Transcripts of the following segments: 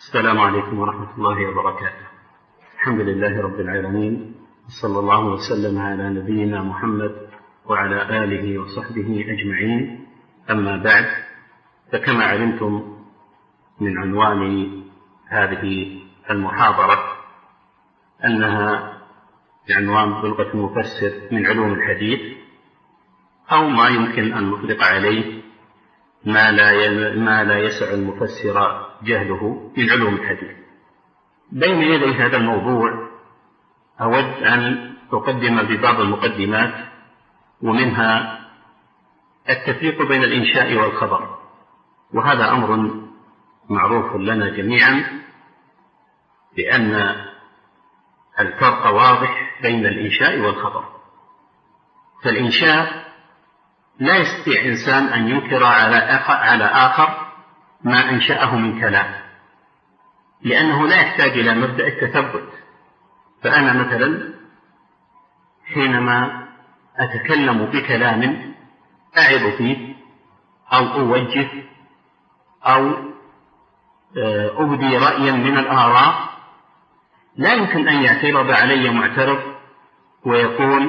السلام عليكم ورحمة الله وبركاته. الحمد لله رب العالمين، صلى الله وسلم على نبينا محمد وعلى آله وصحبه أجمعين. أما بعد، فكما علمتم من عنوان هذه المحاضرة أنها بعنوان بلغة المفسر من علوم الحديث، أو ما يمكن أن نطلق عليه ما لا يسع المفسر جهله من علوم الحديث. بين يدي هذا الموضوع أود أن أقدم ببعض المقدمات، ومنها التفريق بين الإنشاء والخبر، وهذا أمر معروف لنا جميعا بأن الفرق واضح بين الإنشاء والخبر. فالإنشاء لا يستطيع إنسان أن ينكر على آخر ما أنشأه من كلام، لأنه لا يحتاج إلى مبدأ التثبت. فأنا مثلا حينما أتكلم بكلام أعظ فيه أو أوجه أو أبدي رأيا من الآراء، لا يمكن أن يعترض علي معترض ويقول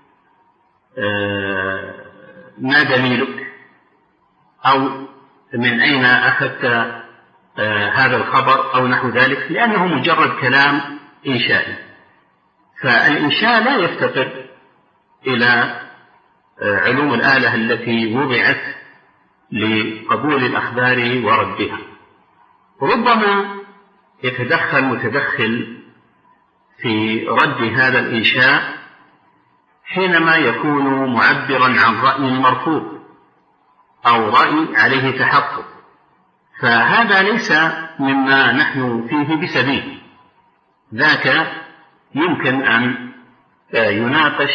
ما دليلك، أو من أين أخذت هذا الخبر، أو نحو ذلك، لأنه مجرد كلام إنشائي. فالإنشاء لا يفتقر إلى علوم الآلة التي وضعت لقبول الأخبار وردها. ربما يتدخل متدخل في رد هذا الإنشاء حينما يكون معبرا عن رأي مرفوض أو رأي عليه تحقق، فهذا ليس مما نحن فيه بسبيل. ذاك يمكن أن يناقش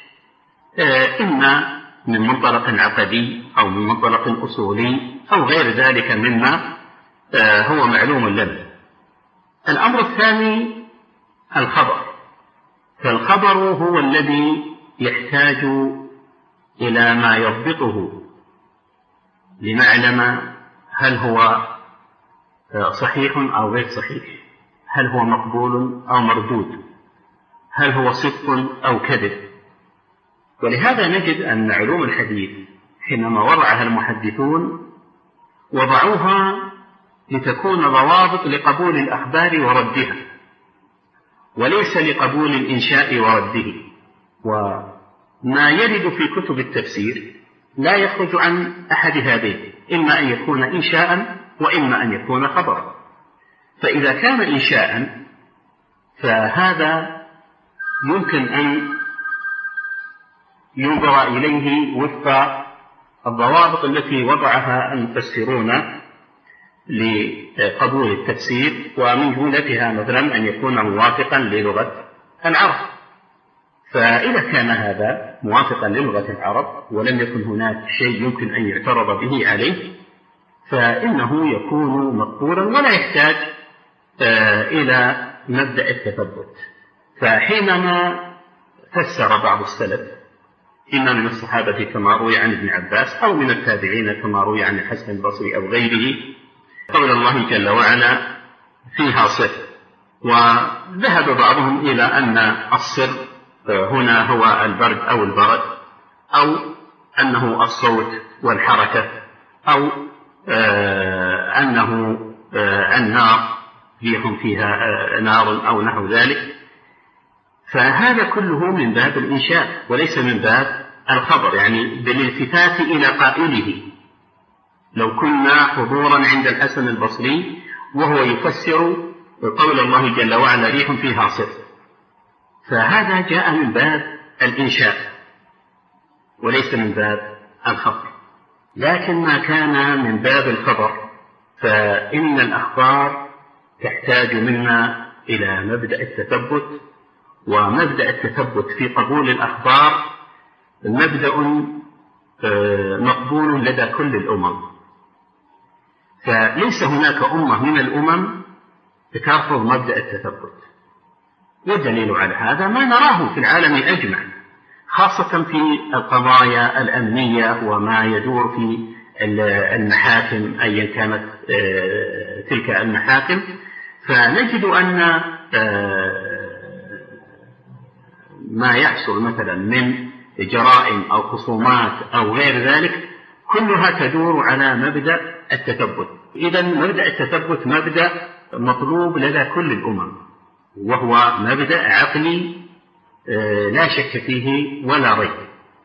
إما من منطلق عقدي أو من منطلق أصولي أو غير ذلك مما هو معلوم لنا. الأمر الثاني الخبر. فالخبر هو الذي يحتاج إلى ما يضبطه لنعلم هل هو صحيح أو غير صحيح، هل هو مقبول أو مردود، هل هو صدق أو كذب. ولهذا نجد أن علوم الحديث حينما وضعها المحدثون وضعوها لتكون ضوابط لقبول الأخبار وردها، وليس لقبول الإنشاء ورده. وما يرد في كتب التفسير لا يخرج عن أحد هذين، إما أن يكون إنشاء وإما أن يكون خبرا. فإذا كان إنشاء فهذا يمكن أن ينظر إليه وفق الضوابط التي وضعها المفسرون لقبول التفسير، ومن جملتها مثلا أن يكون موافقا للغة العرب. فإذا كان هذا موافقا للغة العرب ولم يكن هناك شيء يمكن أن يعترض به عليه، فإنه يكون مقبولا ولا يحتاج إلى مبدأ التثبت. فحينما فسر بعض السلف، إما من الصحابة كما روي عن ابن عباس أو من التابعين كما روي عن الحسن البصري أو غيره، قول الله جل وعلا فيها صر، وذهب بعضهم إلى أن الصر هنا هو البرد أو البرد، أو أنه الصوت والحركة، أو أنه النار، ريح فيها نار أو نحو ذلك. فهذا كله من باب الإنشاء وليس من باب الخبر، يعني بالالتفات إلى قائله. لو كنا حضورا عند الحسن البصري وهو يفسر قول الله جل وعلا ريح فيها صر، فهذا جاء من باب الإنشاء وليس من باب الخبر. لكن ما كان من باب الخبر فإن الأخبار تحتاج منا إلى مبدأ التثبت، ومبدأ التثبت في قبول الأخبار مبدأ مقبول لدى كل الأمم. فليس هناك أمة من الأمم ترفض مبدأ التثبت، والدليل على هذا ما نراه في العالم أجمع، خاصة في القضايا الأمنية وما يدور في المحاكم أيا كانت تلك المحاكم. فنجد أن ما يحصل مثلا من جرائم أو خصومات أو غير ذلك كلها تدور على مبدأ التثبت. إذا مبدأ التثبت مبدأ مطلوب لدى كل الأمم، وهو مبدأ عقلي لا شك فيه ولا ريب.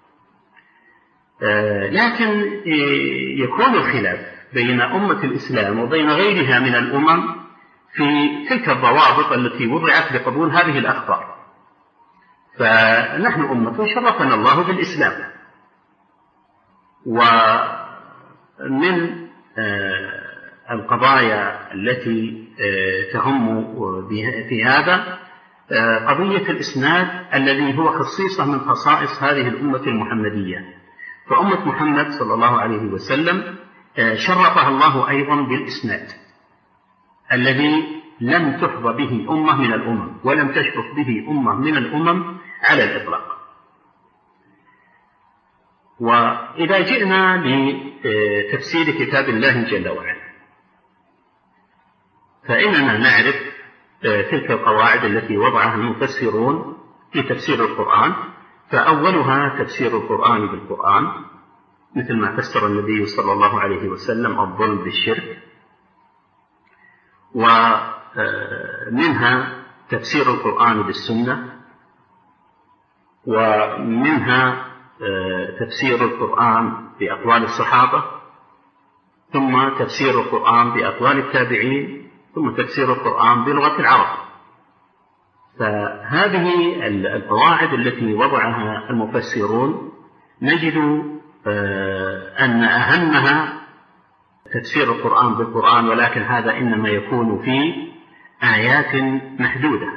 لكن يكون الخلاف بين أمة الإسلام وبين غيرها من الأمم في تلك الضوابط التي وضعت لقبول هذه الأخبار. فنحن أمة شرفنا الله بالإسلام، ومن القضايا التي تهم في هذا قضية الإسناد الذي هو خصيصة من خصائص هذه الأمة المحمدية. فأمة محمد صلى الله عليه وسلم شرفها الله أيضا بالإسناد الذي لم تحظى به أمة من الأمم ولم تشرف به أمة من الأمم على الإطلاق. وإذا جئنا لتفسير كتاب الله جل وعلا فإننا نعرف تلك القواعد التي وضعها المفسرون في تفسير القرآن. فأولها تفسير القرآن بالقرآن، مثل ما فسر النبي صلى الله عليه وسلم الظلم بالشرك. ومنها تفسير القرآن بالسنة، ومنها تفسير القرآن بأقوال الصحابة، ثم تفسير القرآن بأقوال التابعين، ثم تفسير القرآن بلغة العرب. فهذه القواعد التي وضعها المفسرون نجد أن أهمها تفسير القرآن بالقرآن، ولكن هذا إنما يكون في آيات محدودة،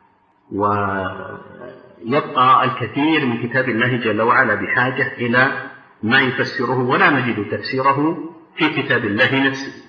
ويبقى الكثير من كتاب الله جل وعلا بحاجة إلى ما يفسره، ولا نجد تفسيره في كتاب الله نفسه.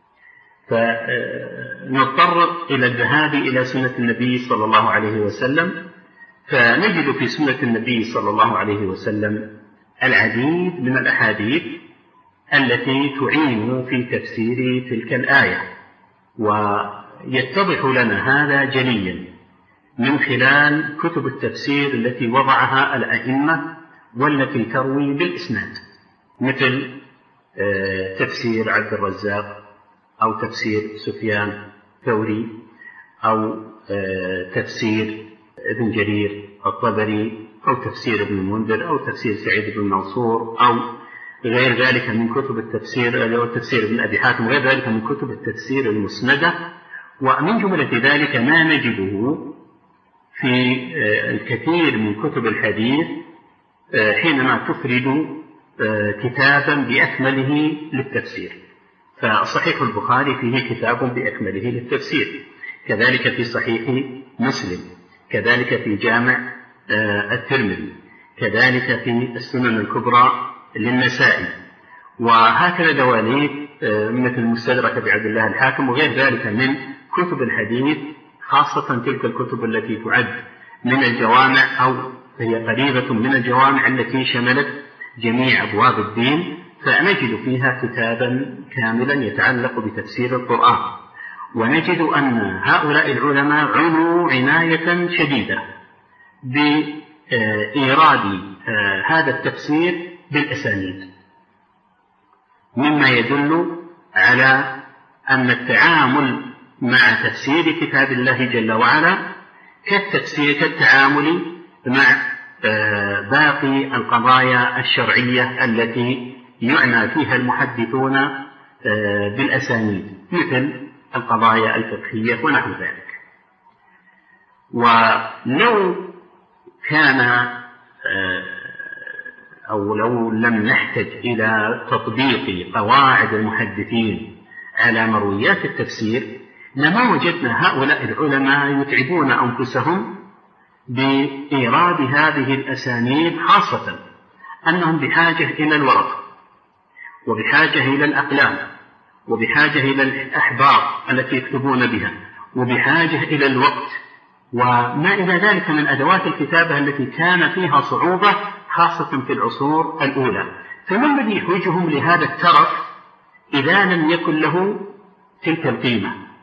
فنضطر إلى الذهاب إلى سنة النبي صلى الله عليه وسلم، فنجد في سنة النبي صلى الله عليه وسلم العديد من الأحاديث التي تعين في تفسير تلك الآية. ويتضح لنا هذا جليا من خلال كتب التفسير التي وضعها الأئمة والتي تروي بالإسناد، مثل تفسير عبد الرزاق، أو تفسير سفيان الثوري، أو تفسير ابن جرير الطبري، أو تفسير ابن المنذر، أو تفسير سعيد بن منصور، أو غير ذلك من كتب التفسير، أو تفسير ابن أبي حاتم، وغير ذلك من كتب التفسير المسندة. ومن جملة ذلك ما نجده في الكثير من كتب الحديث حينما تفرد كتابا بأكمله للتفسير. فصحيح البخاري فيه كتاب بأكمله للتفسير، كذلك في صحيح مسلم، كذلك في جامع الترمذي، كذلك في السنن الكبرى للنسائي، وهكذا دواليب مثل المستدرك بعبد الله الحاكم، وغير ذلك من كتب الحديث، خاصة تلك الكتب التي تعد من الجوامع أو هي قريبة من الجوامع التي شملت جميع أبواب الدين. فنجد فيها كتابا كاملا يتعلق بتفسير القرآن، ونجد أن هؤلاء العلماء عنوا عناية شديدة بإيراد هذا التفسير بالأسانيد، مما يدل على أن التعامل مع تفسير كتاب الله جل وعلا كالتعامل مع باقي القضايا الشرعية التي يعنى فيها المحدثون بالأسانيد، مثل القضايا الفقهية ونحو ذلك. ولو كان أو لو لم نحتج إلى تطبيق قواعد المحدثين على مرويات التفسير لما وجدنا هؤلاء العلماء يتعبون أنفسهم بإيراد هذه الأسانيد، خاصة أنهم بحاجة إلى الورق، وبحاجة إلى الأقلام، وبحاجة إلى الأحبار التي يكتبون بها، وبحاجة إلى الوقت، وما إلى ذلك من أدوات الكتابة التي كان فيها صعوبة خاصة في العصور الأولى. فما الذي يحوجهم لهذا الترف إذا لم يكن له تلك القيمة؟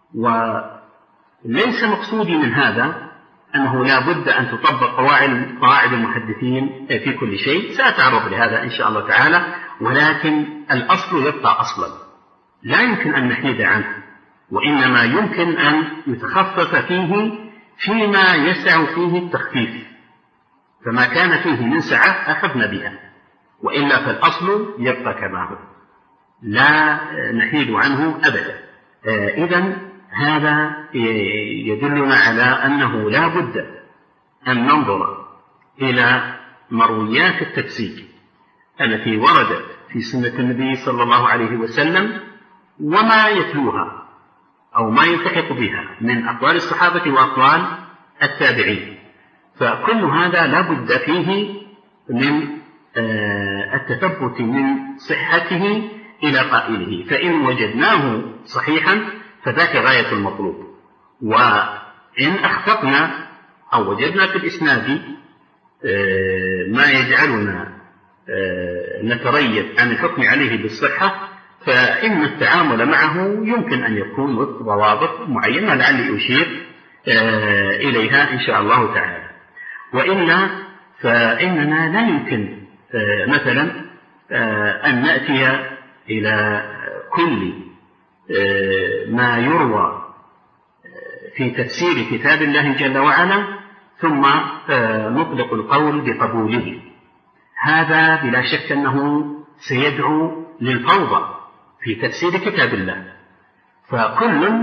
وليس مقصودي من هذا أنه لا بد أن تطبق قواعد المحدثين في كل شيء، سأتعرض لهذا إن شاء الله تعالى، ولكن الأصل يبقى أصلا لا يمكن أن نحيد عنه، وإنما يمكن أن يتخفف فيه فيما يسع فيه التخفيف، فما كان فيه من سعة أخذنا بها، وإلا فالأصل يبقى كما هو لا نحيد عنه أبدا. إذن هذا يدلنا على أنه لا بد أن ننظر إلى مرويات التفسير التي وردت في سنة النبي صلى الله عليه وسلم وما يتلوها أو ما يلتحق بها من أقوال الصحابة وأقوال التابعين، فكل هذا لا بد فيه من التثبت من صحته إلى قائله، فإن وجدناه صحيحا فذاك غاية المطلوب، وإن أخطأنا أو وجدنا في الإسناد ما يجعلنا نتريث عن الحكم عليه بالصحة فإن التعامل معه يمكن أن يكون وفق ضوابط معينة لعلي أشير إليها إن شاء الله تعالى. وإلا فإننا لا يمكن مثلا أن نأتي إلى كل ما يروى في تفسير كتاب الله جل وعلا ثم نطلق القول بقبوله، هذا بلا شك أنه سيدعو للفوضى في تفسير كتاب الله، فكل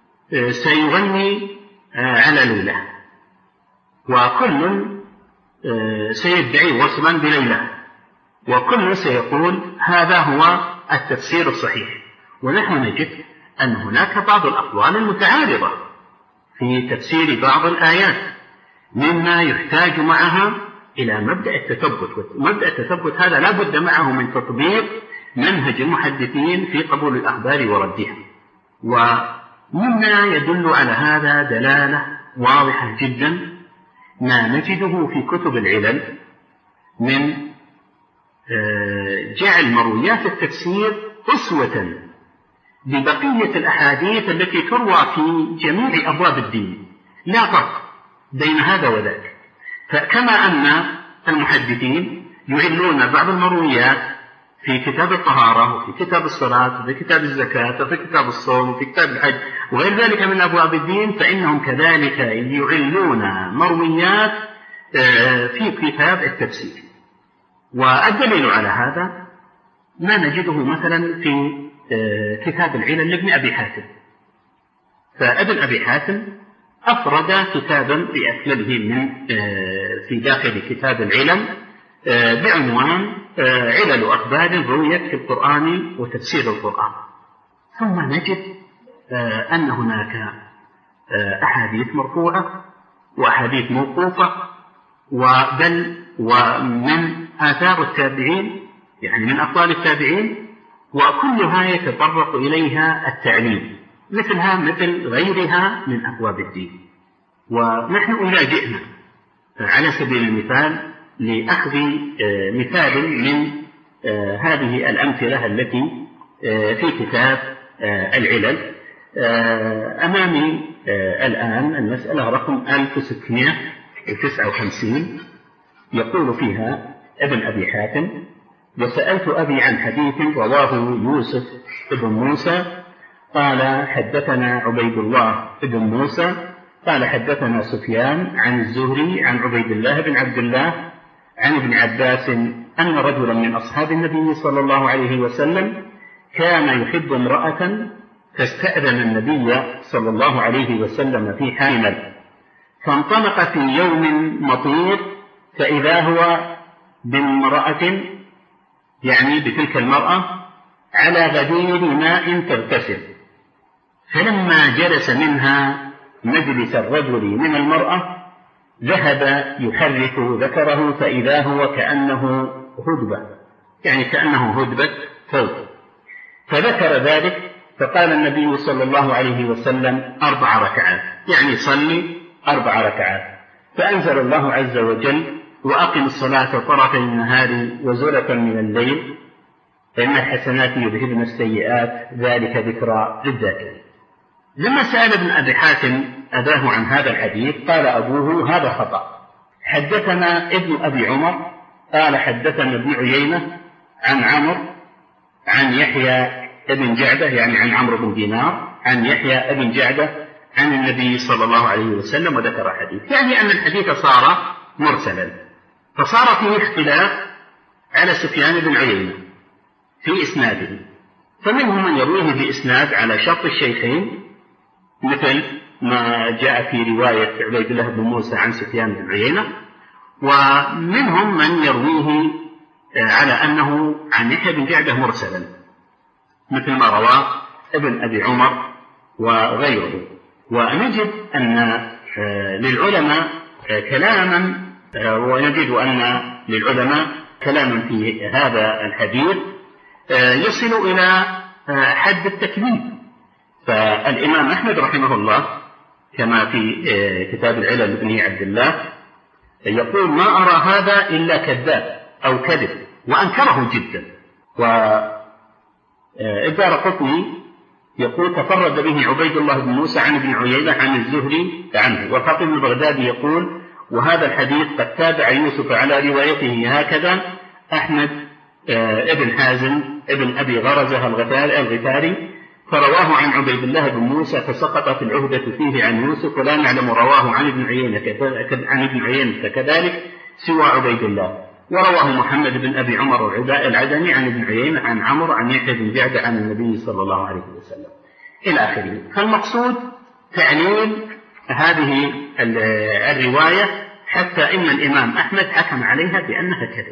سيغني على ليلى وكل سيدعي وصلا بليلى وكل سيقول هذا هو التفسير الصحيح، ونحن نجد أن هناك بعض الأقوال المتعارضة في تفسير بعض الآيات مما يحتاج معها إلى مبدأ التثبت، ومبدأ التثبت هذا لا بد معه من تطبيق منهج المحدثين في قبول الأخبار وردها. ومما يدل على هذا دلالة واضحة جدا ما نجده في كتب العلل من جعل مرويات التفسير أسوة ببقية الأحاديث التي تروى في جميع أبواب الدين، لا فرق بين هذا وذاك. فكما أن المحدثين يعلون بعض المرويات في كتاب الطهارة وفي كتاب الصلاة وفي كتاب الزكاة وفي كتاب الصوم وفي كتاب الحج وغير ذلك من أبواب الدين، فإنهم كذلك يعلون مرويات في كتاب التفسير. والدليل على هذا ما نجده مثلا في كتاب العلل لابن أبي حاتم، فابن أبي حاتم أفرد كتابا بأكمله من في داخل كتاب العلل بعنوان علل أخبار رويت في القرآن وتفسير القرآن، ثم نجد أن هناك أحاديث مرفوعة وأحاديث موقوفة وبل ومن آثار التابعين يعني من أقوال التابعين، وكلها يتطرق إليها التعليم مثل غيرها من أبواب الدين. ونحن إذا جئنا على سبيل المثال لأخذ مثال من هذه الأمثلة التي في كتاب العلل، أمامي الآن المسألة رقم 1659 يقول فيها ابن أبي حاتم: وسألت أبي عن حديث رواه يوسف بن موسى قال حدثنا عبيد الله بن موسى قال حدثنا سفيان عن الزهري عن عبيد الله بن عبد الله عن ابن عباس أن رجلا من أصحاب النبي صلى الله عليه وسلم كان يحب امرأة فاستأذن النبي صلى الله عليه وسلم في حامل، فانطلق في يوم مطير فإذا هو بامرأة يعني بتلك المرأة على غدير ماء تغتسل، فلما جلس منها مجلس الرجل من المرأة ذهب يحرك ذكره فإذا هو كأنه هدبة يعني كأنه هدبة ثوب، فذكر ذلك فقال النبي صلى الله عليه وسلم 4 ركعات يعني صلي 4 ركعات، فأنزل الله عز وجل وأقم الصلاة طرفي النهار وزلفا من الليل فإن الحسنات يذهبن السيئات ذلك ذكرى للذاكرين. لما سأل ابن أبي حاتم أباه عن هذا الحديث قال أبوه هذا خطأ، حدثنا ابن أبي عمر قال حدثنا ابن عيينة عن عمرو عن يحيى ابن جعدة، يعني عن عمرو بن دينار عن يحيى ابن جعدة عن النبي صلى الله عليه وسلم وذكر حديث، يعني أن الحديث صار مرسلا، فصار فيه اختلاف على سفيان بن عيينة في إسناده، فمنهم من يرويه بإسناد على شرط الشيخين مثل ما جاء في رواية عبيد الله بن موسى عن سفيان بن عيينة، ومنهم من يرويه على أنه عن يحيى بن جعدة مرسلا مثل ما رواه ابن أبي عمر وغيره. ونجد أن للعلماء كلاما، ونجد أن للعلماء كلاما في هذا الحديث يصل إلى حد التكذيب. فالإمام أحمد رحمه الله كما في كتاب العلل لابن عبد الله يقول ما أرى هذا إلا كذاب أو كذب، وأنكره جدا. والدارقطني يقول تفرد به عبيد الله بن موسى عن ابن عيينة عن الزهري عنه. والخطيب البغدادي يقول وهذا الحديث قد تابع يوسف على روايته هكذا أحمد ابن حازم ابن أبي غرزة الغفاري فرواه عن عبيد الله بن موسى فسقطت العهدة فيه عن يوسف، ولا نعلم رواه عن ابن عيينة كذلك سوى عبيد الله. ورواه محمد بن أبي عمر العدني عن ابن عيينة عن عمرو عن يحيى بن جعدة عن النبي صلى الله عليه وسلم إلى آخره. فالمقصود تعليل هذه الرواية حتى إن الإمام أحمد حكم عليها بأنها كذب،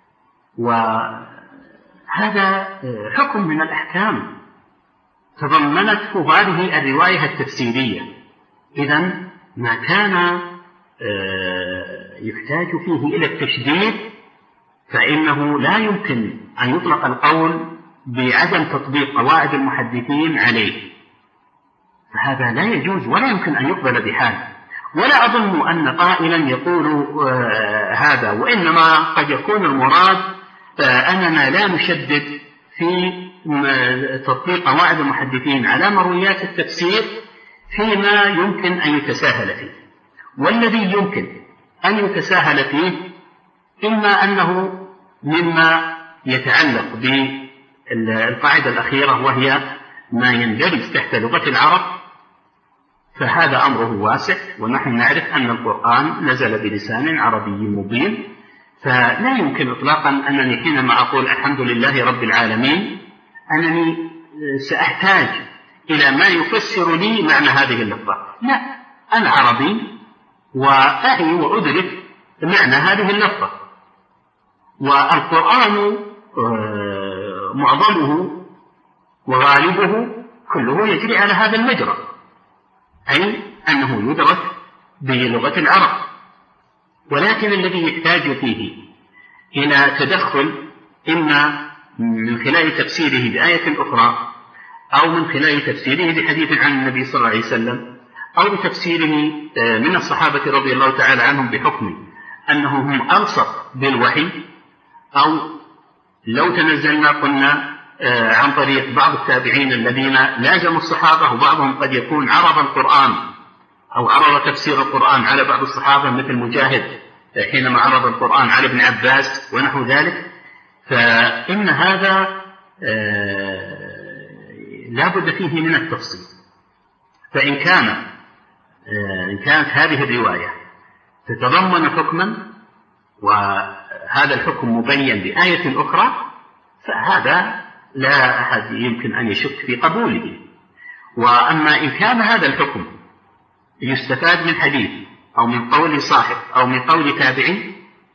وهذا حكم من الأحكام تضمنته هذه الرواية التفسيرية. إذن ما كان يحتاج فيه إلى التشديد فإنه لا يمكن أن يطلق القول بعدم تطبيق قواعد المحدثين عليه، فهذا لا يجوز ولا يمكن أن يقبل بحال. ولا أظن أن قائلا يقول هذا، وإنما قد يكون المراد أننا لا نشدد في تطبيق قواعد المحدثين على مرويات التفسير فيما يمكن أن يتساهل فيه، والذي يمكن أن يتساهل فيه إما أنه مما يتعلق بالقاعدة الأخيرة وهي ما يندرج تحت لغة العرب، فهذا أمره واسع، ونحن نعرف أن القرآن نزل بلسان عربي مبين، فلا يمكن إطلاقا أنني حينما أقول الحمد لله رب العالمين أنني سأحتاج إلى ما يفسر لي معنى هذه اللفظة. لا، أنا عربي وأعي وأدرك معنى هذه اللفظة، والقرآن معظمه وغالبه كله يجري على هذا المجرى، أي أنه يدرك بلغة العرب. ولكن الذي يحتاج فيه إلى تدخل إما من خلال تفسيره بآية أخرى أو من خلال تفسيره بحديث عن النبي صلى الله عليه وسلم أو بتفسيره من الصحابة رضي الله تعالى عنهم بحكم أنهم هم ألصق بالوحي، أو لو تنزلنا قلنا عن طريق بعض التابعين الذين لازموا الصحابة، وبعضهم قد يكون عرض القرآن أو عرض تفسير القرآن على بعض الصحابة مثل مجاهد حينما عرض القرآن على ابن عباس ونحو ذلك، فإن هذا لا بد فيه من التفصيل. فإن كانت هذه الرواية تتضمن حكما وهذا الحكم مبين بآية أخرى فهذا لا أحد يمكن أن يشك في قبوله. وأما إن كان هذا الحكم يستفاد من حديث أو من قول صاحب أو من قول تابعي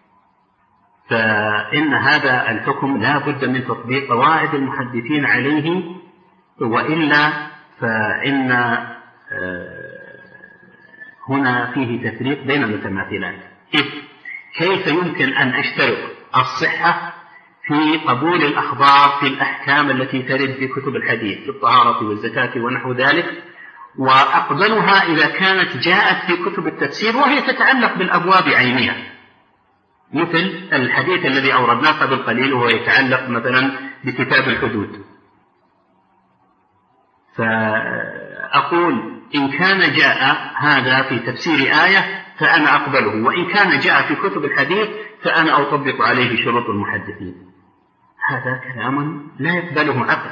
فإن هذا الحكم لا بد من تطبيق قواعد المحدثين عليه، وإلا فإن هنا فيه تفريق بين المتماثلات. كيف يمكن أن أشترط الصحة في قبول الأخبار في الأحكام التي ترد في كتب الحديث في الطهارة والزكاة ونحو ذلك، وأقبلها إذا كانت جاءت في كتب التفسير وهي تتعلق بالأبواب عينها، مثل الحديث الذي أوردناه قبل قليل وهو يتعلق مثلا بكتاب الحدود، أقول إن كان جاء هذا في تفسير آية فأنا أقبله، وإن كان جاء في كتب الحديث فأنا أطبق عليه شروط المحدثين. هذا كلام لا يقبله عقل.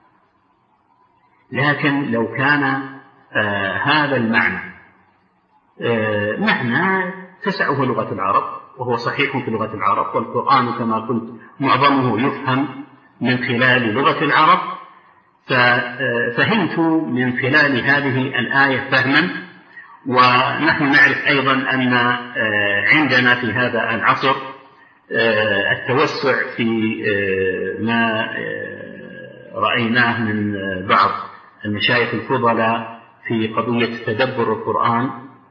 لكن لو كان هذا المعنى معنى تسعه لغة العرب، وهو صحيح في لغة العرب، والقرآن كما قلت معظمه يفهم من خلال لغة العرب، ففهمت من خلال هذه الآية فهما. ونحن نعرف أيضا أن عندنا في هذا العصر التوسع في ما رأيناه من بعض المشايخ الفضلاء في قضية تدبر القرآن،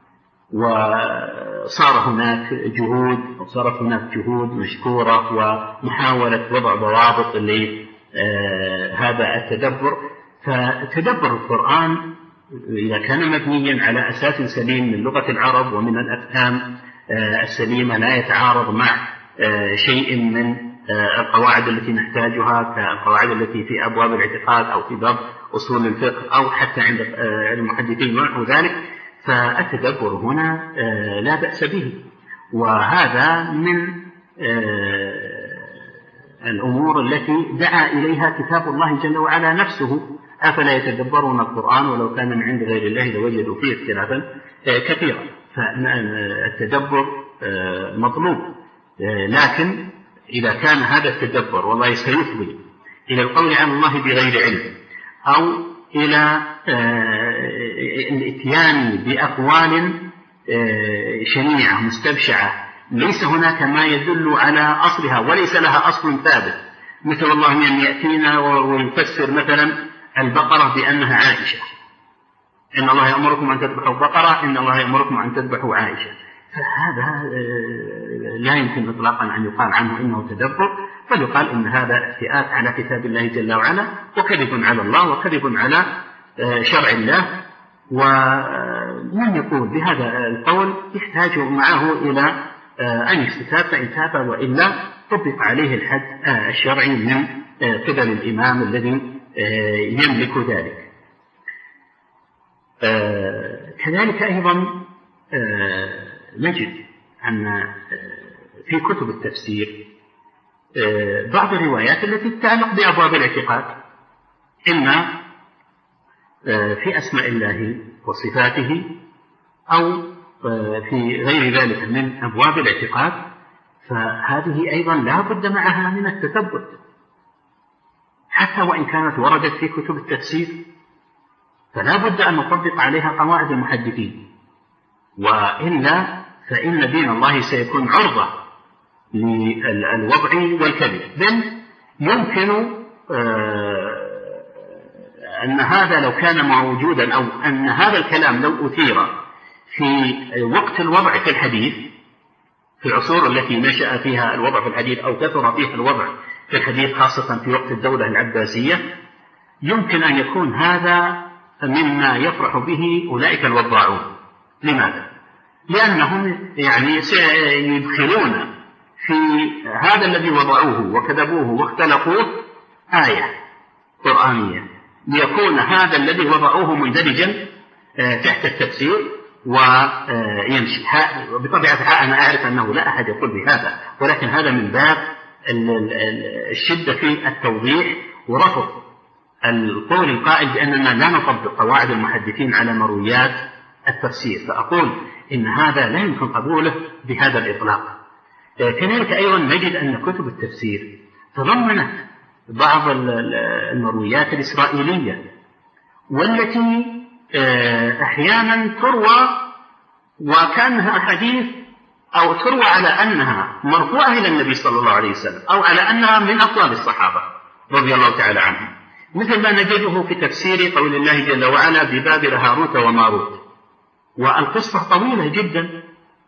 وصارت هناك جهود مشكورة ومحاولة وضع ضوابط لهذا التدبر. فتدبر القرآن إذا كان مبنيا على أساس سليم من لغة العرب ومن الأفهام السليمة لا يتعارض مع شيء من القواعد التي نحتاجها كالقواعد التي في أبواب الاعتقاد أو في باب أصول الفقه أو حتى عند المحدثين ونحو ذلك، فالتدبر هنا لا بأس به. وهذا من الأمور التي دعا إليها كتاب الله جل وعلا نفسه: أفلا يتدبرون القرآن ولو كان من عند غير الله لوجدوا فيه اختلافا كثيرا. فالتدبر مطلوب، لكن إذا كان هذا التدبر والله سيفضي إلى القول عن الله بغير علم أو إلى الإتيان بأقوال شنيعة مستبشعة ليس هناك ما يدل على أصلها وليس لها أصل ثابت، مثل الله أن يأتينا ويفسر مثلا البقرة بأنها عائشة، إن الله يأمركم أن تذبحوا بقرة، إن الله يأمركم أن تذبحوا عائشة. فهذا لا يمكن إطلاقا أن يقال عنه إنه تدبر، بل يقال إن هذا افتئات على كتاب الله جل وعلا وكذب على الله وكذب على شرع الله. ومن يقول بهذا القول يحتاج معه إلى أن يستتاب، فإن تاب وإلا طبق عليه الحد الشرعي من قبل الإمام الذي يملك ذلك. كذلك أيضا نجد أن في كتب التفسير بعض الروايات التي تتعلق بأبواب الاعتقاد، إما في أسماء الله وصفاته أو في غير ذلك من أبواب الاعتقاد، فهذه أيضا لا بد معها من التثبت حتى وإن كانت وردت في كتب التفسير، فلا بد أن نطبق عليها قواعد المحدثين، وإلا فإن دين الله سيكون عرضة للوضع والكذب. بل يمكن أن هذا لو كان موجودا أو أن هذا الكلام لو أثير في وقت الوضع في الحديث في العصور التي نشأ فيها الوضع في الحديث أو كثر فيها الوضع في الحديث خاصة في وقت الدولة العباسية، يمكن أن يكون هذا مما يفرح به أولئك الوضاعون. لماذا؟ لأنهم يعني سيدخلون في هذا الذي وضعوه وكذبوه واختلقوه آية قرآنية، ليكون هذا الذي وضعوه مندرجا تحت التفسير ويمشي. بطبيعة الحال أنا أعرف أنه لا أحد يقول بهذا، ولكن هذا من باب الشدة في التوضيح ورفض القول القائل بأننا لا نطبق قواعد المحدثين على مرويات التفسير. فأقول إن هذا لا يمكن قبوله بهذا الإطلاق. كذلك أيضا نجد أن كتب التفسير تضمنت بعض المرويات الإسرائيلية، والتي أحيانا تروى وكانها حديث أو تروى على أنها مرفوعة إلى النبي صلى الله عليه وسلم أو على أنها من أقوال الصحابة رضي الله تعالى عنهم، مثل ما نجده في تفسير قول الله جل وعلا ببابل هاروت وماروت. والقصة طويلة جدا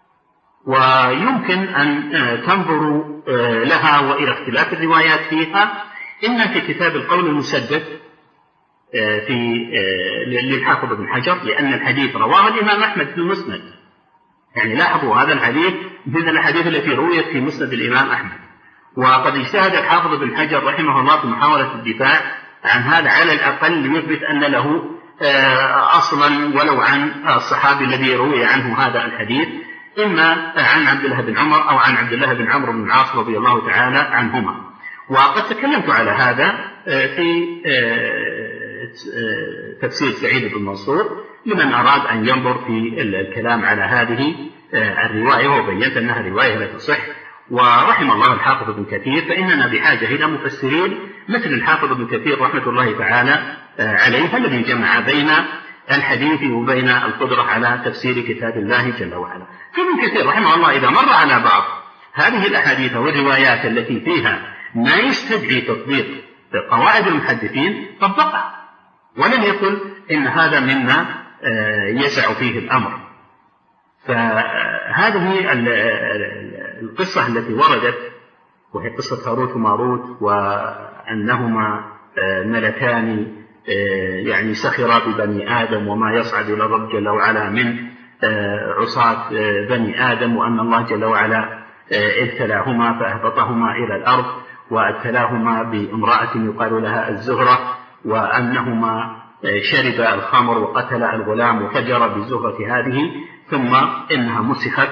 ويمكن أن تنظروا لها وإلى اختلاف الروايات فيها، إما في كتاب القول المسدد للحافظ بن حجر، لأن الحديث رواه الإمام أحمد في المسند. يعني لاحظوا هذا الحديث من الأحاديث التي رويت في مسند الإمام أحمد، وقد اجتهد الحافظ بن حجر رحمه الله في محاولة الدفاع عن هذا على الأقل ليثبت أن له أصلا ولو عن الصحابي الذي روي عنه هذا الحديث، إما عن عبد الله بن عمر أو عن عبد الله بن عمرو بن العاص رضي الله تعالى عنهما. وقد تكلمت على هذا في تفسير سعيد بن منصور لمن أراد أن ينظر في الكلام على هذه الرواية، وبينت أنها رواية لا تصح. ورحم الله الحافظ ابن كثير، فإننا بحاجة إلى مفسرين مثل الحافظ ابن كثير رحمة الله تعالى عليه، الذي جمع بين الحديث وبين القدرة على تفسير كتاب الله جل وعلا. فابن كثير رحمه الله إذا مر على بعض هذه الأحاديث والروايات التي فيها ما يستدعي تطبيق قواعد المحدثين طبقها، ولم يقل إن هذا مما يسع فيه الأمر. فهذه القصة التي وردت، وهي قصة هاروت وماروت، وأنهما ملكان يعني سخرا ببني آدم وما يصعد إلى الرب جل وعلا من عصاة بني آدم، وأن الله جل وعلا ابتلاهما فأهبطهما إلى الأرض، وابتلاهما بامرأة يقال لها الزهرة، وأنهما شرب الخمر وقتل الغلام وفجر بالزهرة هذه، ثم إنها مسخت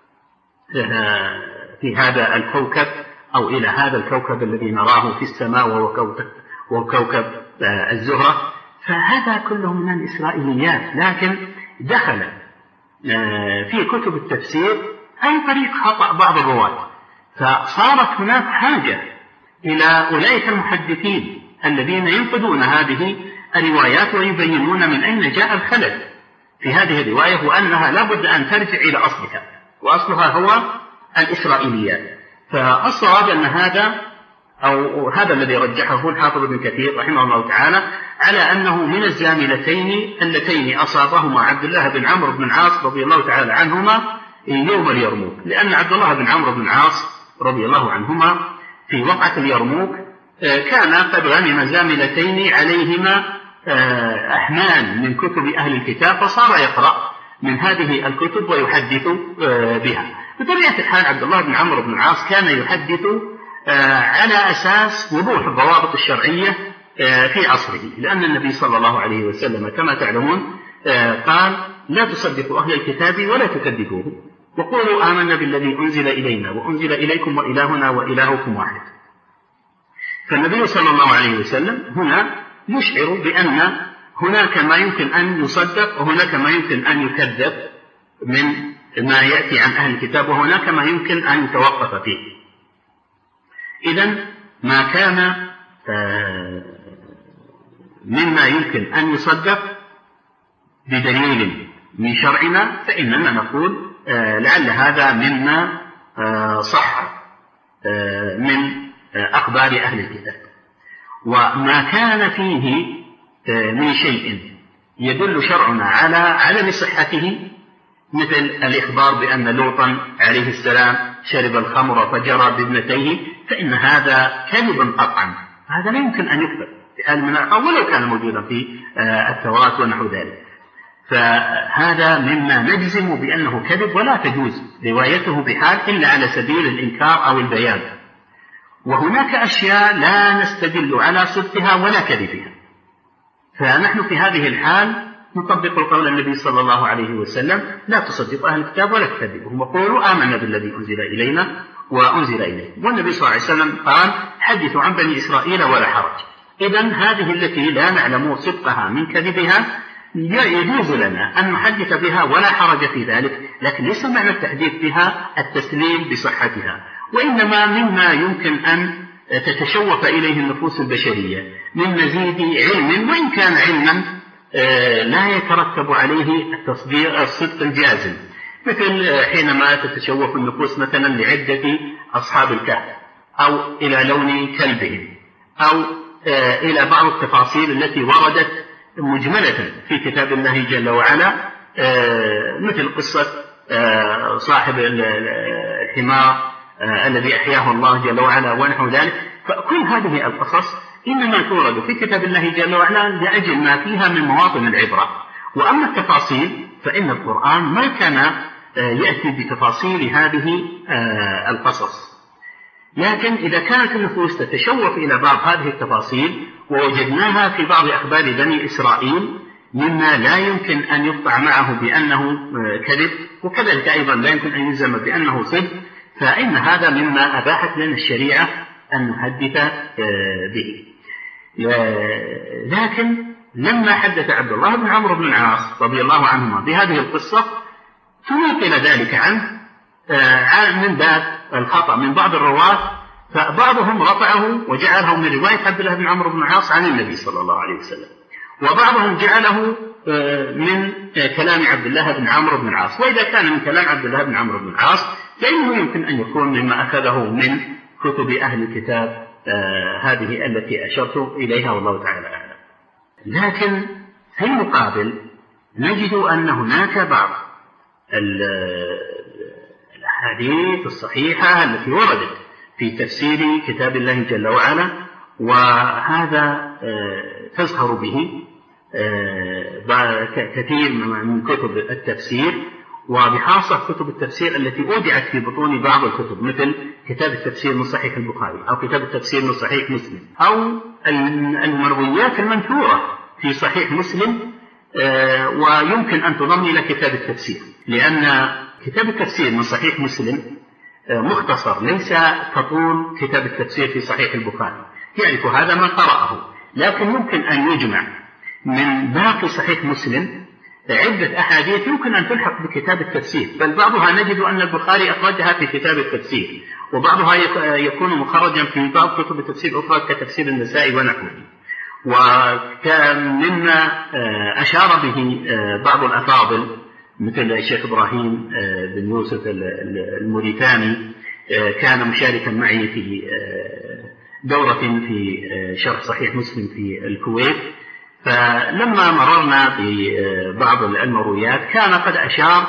في هذا الكوكب أو إلى هذا الكوكب الذي نراه في السماء وهو كوكب الزهرة. فهذا كله من الإسرائيليات، لكن دخل في كتب التفسير عن طريق خطأ بعض الرواة، فصارت هناك حاجة إلى أولئك المحدثين الذين ينقدون هذه الروايات ويبينون من أين جاء الخلل في هذه الرواية، وأنها لا بد أن ترجع إلى أصلها، وأصلها هو الإسرائيليات. فالصواب أن هذا الذي رجحه الحافظ ابن كثير رحمه الله تعالى على أنه من الزاملتين اللتين أصابهما عبد الله بن عمرو بن العاص رضي الله تعالى عنهما يوم اليرموك، لأن عبد الله بن عمرو بن العاص رضي الله عنهما في وقعة اليرموك كان قد غنم زاملتين عليهما أحمال من كتب أهل الكتاب، فصار يقرأ من هذه الكتب ويحدث بها. بطبيعة الحال عبد الله بن عمرو بن العاص كان يحدث على أساس وضوح الضوابط الشرعية في عصره، لأن النبي صلى الله عليه وسلم كما تعلمون قال: لا تصدقوا أهل الكتاب ولا تكذبوه، وقولوا آمنا بالذي أنزل إلينا وأنزل إليكم وإلهنا وإلهكم واحد. فالنبي صلى الله عليه وسلم هنا يشعر بأن هناك ما يمكن أن يصدق وهناك ما يمكن أن يكذب من ما يأتي عن أهل الكتاب، وهناك ما يمكن أن يتوقف فيه. إذن ما كان مما يمكن أن يصدق بدليل من شرعنا فإننا نقول لعل هذا مما صح من أخبار أهل الكتاب. وما كان فيه من شيء يدل شرعنا على عدم صحته، مثل الإخبار بأن لوطا عليه السلام شرب الخمر وفجر بابنتيه، فإن هذا كذب قطعا، هذا لا يمكن أن يكذب ولو كان موجودا في التوراة ونحو ذلك. فهذا مما نجزم بأنه كذب ولا تجوز روايته بحال إلا على سبيل الإنكار أو البيان. وهناك أشياء لا نستدل على صدقها ولا كذبها، فنحن في هذه الحال نطبق القول النبي صلى الله عليه وسلم: لا تصدقوا أهل الكتاب ولا تكذبوهم، وقولوا آمنا بالذي أنزل إلينا وأنزل إليكم. والنبي صلى الله عليه وسلم قال: حدثوا عن بني إسرائيل ولا حرج. إذن هذه التي لا نعلم صدقها من كذبها يجوز لنا أن نحدث بها ولا حرج في ذلك، لكن ليس معنى التحديث بها التسليم بصحتها، وإنما مما يمكن أن تتشوف إليه النفوس البشرية من مزيد علم، وإن كان علما لا يترتب عليه الصدق الجازم، مثل حينما تتشوف النفوس مثلا لعدة أصحاب الكهف، أو إلى لون كلبهم، أو إلى بعض التفاصيل التي وردت مجملة في كتاب الله جل وعلا، مثل قصة صاحب الحمار الذي أحياه الله جل وعلا ونحو ذلك. فكل هذه القصص إنما تورد في كتاب الله جل وعلا لأجل ما فيها من مواطن العبرة. وأما التفاصيل فإن القرآن ما كان يأتي بتفاصيل هذه القصص، لكن إذا كانت النفوس تتشوف إلى بعض هذه التفاصيل ووجدناها في بعض أخبار بني إسرائيل مما لا يمكن أن يقطع معه بأنه كذب، وكذلك أيضا لا يمكن أن يلزم بأنه صدق، فإن هذا مما أباحت لنا الشريعة أن نحدث به. لكن لما حدث عبد الله بن عمرو بن العاص رضي الله عنهما بهذه القصة تنقل ذلك عنه من باب الخطأ من بعض الرواة، فبعضهم رفعه وجعله من رواية عبد الله بن عمرو بن العاص عن النبي صلى الله عليه وسلم، وبعضهم جعله من كلام عبد الله بن عمرو بن العاص. وإذا كان من كلام عبد الله بن عمرو بن العاص فإنه يمكن أن يكون مما أخذه من كتب أهل الكتاب هذه التي أشرت إليها والله تعالى أعلم. لكن في المقابل نجد أن هناك بعض الأحاديث الصحيحة التي وردت في تفسير كتاب الله جل وعلا، وهذا تظهر به كثير من كتب التفسير، وبخاصة كتب التفسير التي أودعت في بطون بعض الكتب مثل كتاب التفسير من صحيح البخاري أو كتاب التفسير من صحيح مسلم أو المرويات المنثورة في صحيح مسلم، ويمكن أن تضم إلى كتاب التفسير، لأن كتاب التفسير من صحيح مسلم مختصر ليس كطول كتاب التفسير في صحيح البخاري، يعرف هذا من قرأه، لكن ممكن أن يجمع من باقي صحيح مسلم عدة أحاديث يمكن أن تلحق بكتاب التفسير، بل بعضها نجد أن البخاري أخرجها في كتاب التفسير، وبعضها يكون مخرجا في بعض كتب التفسير الأخرى كتفسير النسائي ونحوه. ومما أشار به بعض الأفاضل مثل الشيخ إبراهيم بن يوسف الموريتاني، كان مشاركا معي في دورة في شرح صحيح مسلم في الكويت، فلما مررنا ببعض المرويات كان قد أشار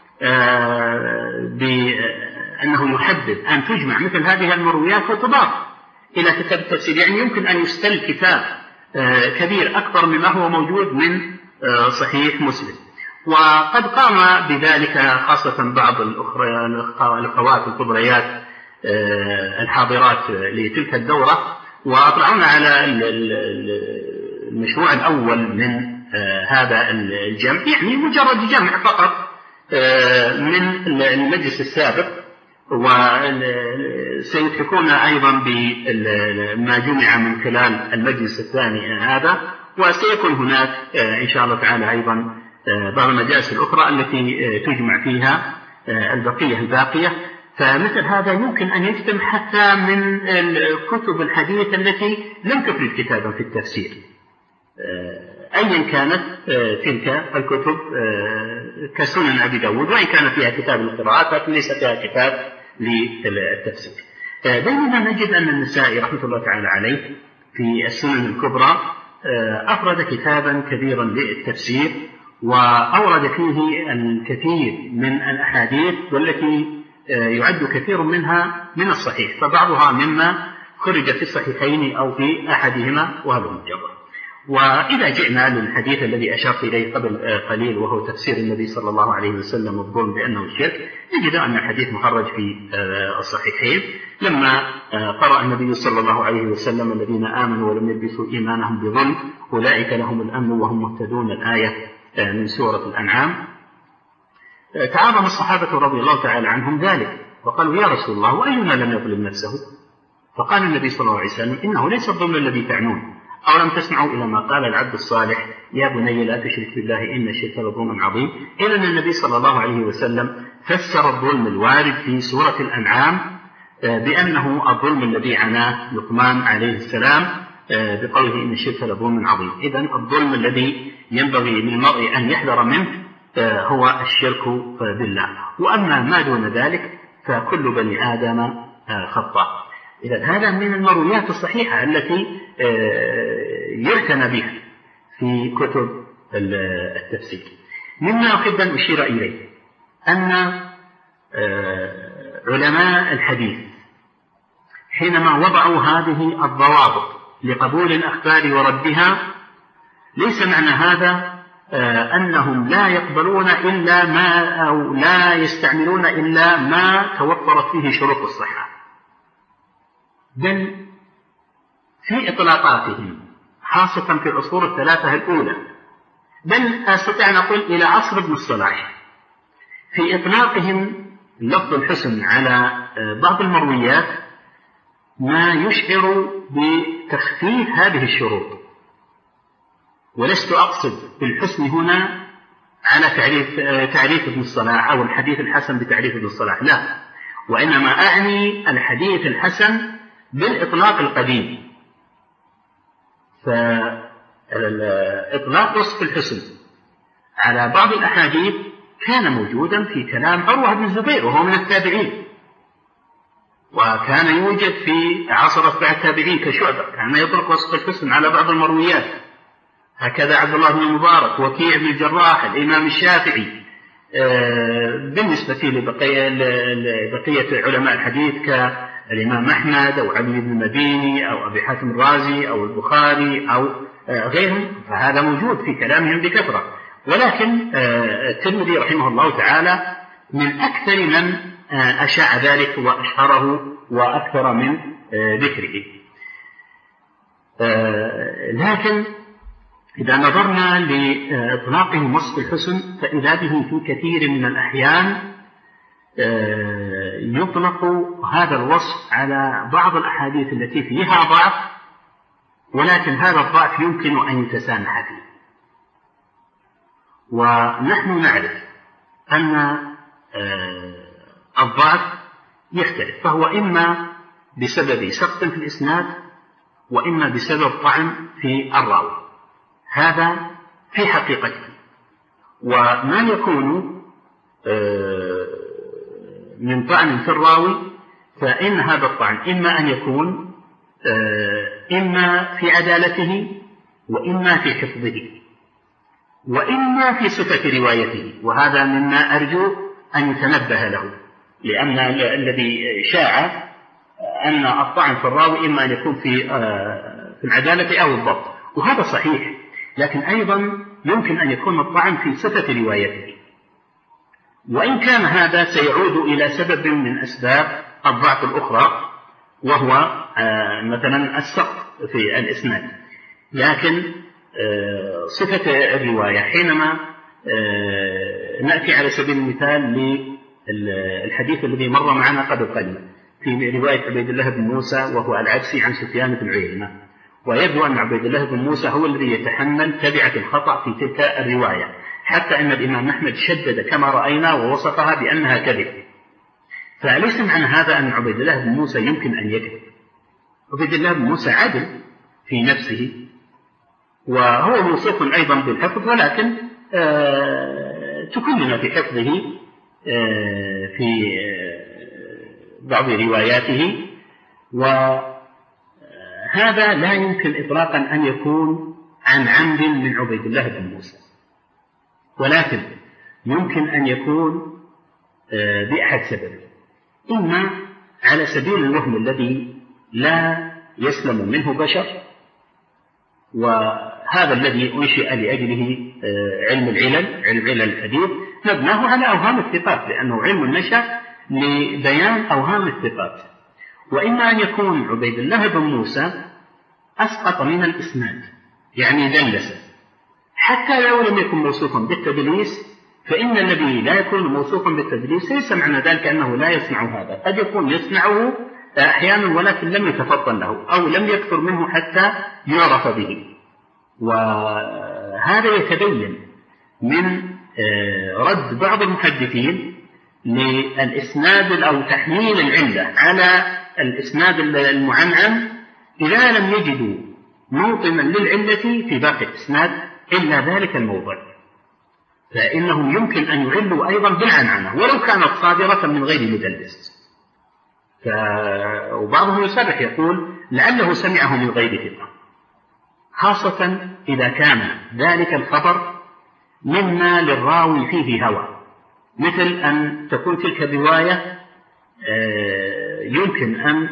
بأنه يحدد أن تجمع مثل هذه المرويات وتضاف إلى كتاب التفسير، يعني يمكن أن يستل كتاب كبير أكبر مما هو موجود من صحيح مسلم. وقد قام بذلك خاصة بعض الأخوات الكبريات الحاضرات لتلك الدورة، وأطلعونا على المشروع الأول من هذا الجمع، يعني مجرد جمع فقط من المجلس السابق، وسيتركون أيضا بما جمع من خلال المجلس الثاني هذا، وسيكون هناك إن شاء الله تعالى أيضا بعض المجالس الأخرى التي تجمع فيها البقية الباقية. فمثل هذا يمكن أن يجتمع حتى من الكتب الحديثة التي لم تفرد كتابا في التفسير، أيا كانت تلك الكتب كسنن أبي داود، وإن كان فيها كتاب للقراءات لكن ليس فيها كتاب للتفسير. بينما نجد أن النسائي رحمة الله تعالى عليه في السنن الكبرى أفرد كتابا كبيرا للتفسير، وأورد فيه الكثير من الأحاديث والتي يعد كثير منها من الصحيح، فبعضها مما خرج في الصحيحين أو في أحدهما وهذا مجرد. وإذا جئنا للحديث الذي أشرت إليه قبل قليل وهو تفسير النبي صلى الله عليه وسلم الظلم بأنه الشرك، نجد أن الحديث مخرج في الصحيحين لما قرأ النبي صلى الله عليه وسلم الذين آمنوا ولم يلبسوا إيمانهم بظلم أولئك لهم الأمن وهم مهتدون، الآية من سورة الأنعام. تعاظم الصحابة رضي الله تعالى عنهم ذلك وقالوا يا رسول الله وأينا لم يظلم نفسه؟ فقال النبي صلى الله عليه وسلم إنه ليس الظلم الذي تعنون، أو لم تسمعوا إلى ما قال العبد الصالح يا بني لا تشرك بالله إن الشرك لظلم عظيم، إلى أن النبي صلى الله عليه وسلم فسر الظلم الوارد في سورة الأنعام بأنه الظلم الذي عناه لقمان عليه السلام بقوله إن الشرك لظلم عظيم. إذن الظلم الذي ينبغي للمرء أن يحذر منه هو الشرك بالله، وأما ما دون ذلك فكل بني آدم خطاء. إذا هذا من المرويات الصحيحة التي يعتنى بها في كتب التفسير. مما أحب أن أشير إليه أن علماء الحديث حينما وضعوا هذه الضوابط لقبول الأخبار وردها ليس معنى هذا أنهم لا يقبلون إلا ما أو لا يستعملون إلا ما توفرت فيه شروط الصحة، بل في إطلاقاتهم خاصة في العصور الثلاثة الأولى بل أستطيع أن أقول إلى عصر ابن الصلاح في إطلاقهم لفظ الحسن على بعض المرويات ما يشعر بتخفيف هذه الشروط. ولست أقصد بالحسن هنا على تعريف ابن الصلاح أو الحديث الحسن بتعريف ابن الصلاح، لا، وإنما أعني الحديث الحسن بالإطلاق القديم. فإطلاق وصف الحسن على بعض الأحاديث كان موجودا في كلام عروة بن الزبير وهو من التابعين، وكان يوجد في عصر أتباع التابعين كشعبة كان يطلق وصف الحسن على بعض المرويات، هكذا عبد الله بن المبارك، وكيع بن الجراح، الإمام الشافعي. بالنسبة لبقية علماء الحديث كالإمام أحمد أو علي بن المديني أو أبي حاتم الرازي أو البخاري أو غيرهم، فهذا موجود في كلامهم بكثرة. ولكن الترمذي رحمه الله تعالى من أكثر من أشاع ذلك وأشهره وأكثر من ذكره. لكن إذا نظرنا لإطلاقه وصف الحسن فإذا به في كثير من الأحيان يطلق هذا الوصف على بعض الأحاديث التي فيها ضعف، ولكن هذا الضعف يمكن أن يتسامح فيه. ونحن نعرف أن الضعف يختلف، فهو إما بسبب سقط في الإسناد وإما بسبب طعن في الراوي، هذا في حقيقته. وما يكون من طعن في الراوي فإن هذا الطعن إما أن يكون إما في عدالته وإما في حفظه وإما في صفة روايته، وهذا مما أرجو أن يتنبه له، لأن الذي شاع أن الطعن في الراوي إما أن يكون في العدالة أو الضبط، وهذا صحيح، لكن أيضا يمكن أن يكون الطعن في صفة روايته، وإن كان هذا سيعود إلى سبب من أسباب الضعف الأخرى وهو مثلا السقط في الإسناد. لكن صفة الرواية حينما نأتي على سبيل المثال للحديث الذي مر معنا قبل قليل في رواية عبيد الله بن موسى وهو العبسي عن سفيان بن عيينة، ويبدو أن عبيد الله بن موسى هو الذي يتحمل تبعة الخطأ في تلك الرواية، حتى أن الإمام أحمد شدد كما رأينا ووصفها بأنها كذب. فليس معنى هذا أن عبيد الله بن موسى يمكن أن يكذب. عبيد الله بن موسى عدل في نفسه وهو موصوف أيضا بالحفظ، ولكن تكلم في حفظه في بعض رواياته، وهذا لا يمكن إطلاقا أن يكون عن عمد من عبيد الله بن موسى، ولكن يمكن أن يكون بأحد سبب، إما على سبيل الوهم الذي لا يسلم منه بشر، وهذا الذي أنشئ لأجله علم العلل، علم علل الحديث، مبناه على أوهام الثقات، لأنه علم نشأ لبيان أوهام الثقات. وإما أن يكون عبيد الله بن موسى أسقط من الإسناد، يعني دلس، حتى لو لم يكن موصوفا بالتدليس، فإن الذي لا يكون موصوفا بالتدليس ليس معنى ذلك أنه لا يصنع هذا، قد يكون يصنعه أحيانا ولكن لم يتفضل له أو لم يكثر منه حتى يعرف به. وهذا يتبين من رد بعض المحدثين للإسناد أو تحميل العلة على الإسناد المعنعن إذا لم يجدوا موطنا للعلة في باقي الإسناد إلا ذلك الموضع، فإنهم يمكن أن يعلوا أيضا بالعنعنة ولو كانت صادرة من غير مدلس. وبعضهم يصرح يقول لعله سمعه من غير ثقة، خاصة إذا كان ذلك الخبر مما للراوي فيه هوى، مثل أن تكون تلك الرواية يمكن أن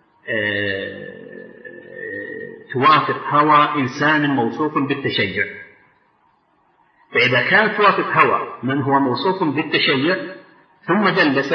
توافق هوى إنسان موصوف بالتشيع، فإذا كانت توافق هوى من هو موصوف بالتشيع ثم دلس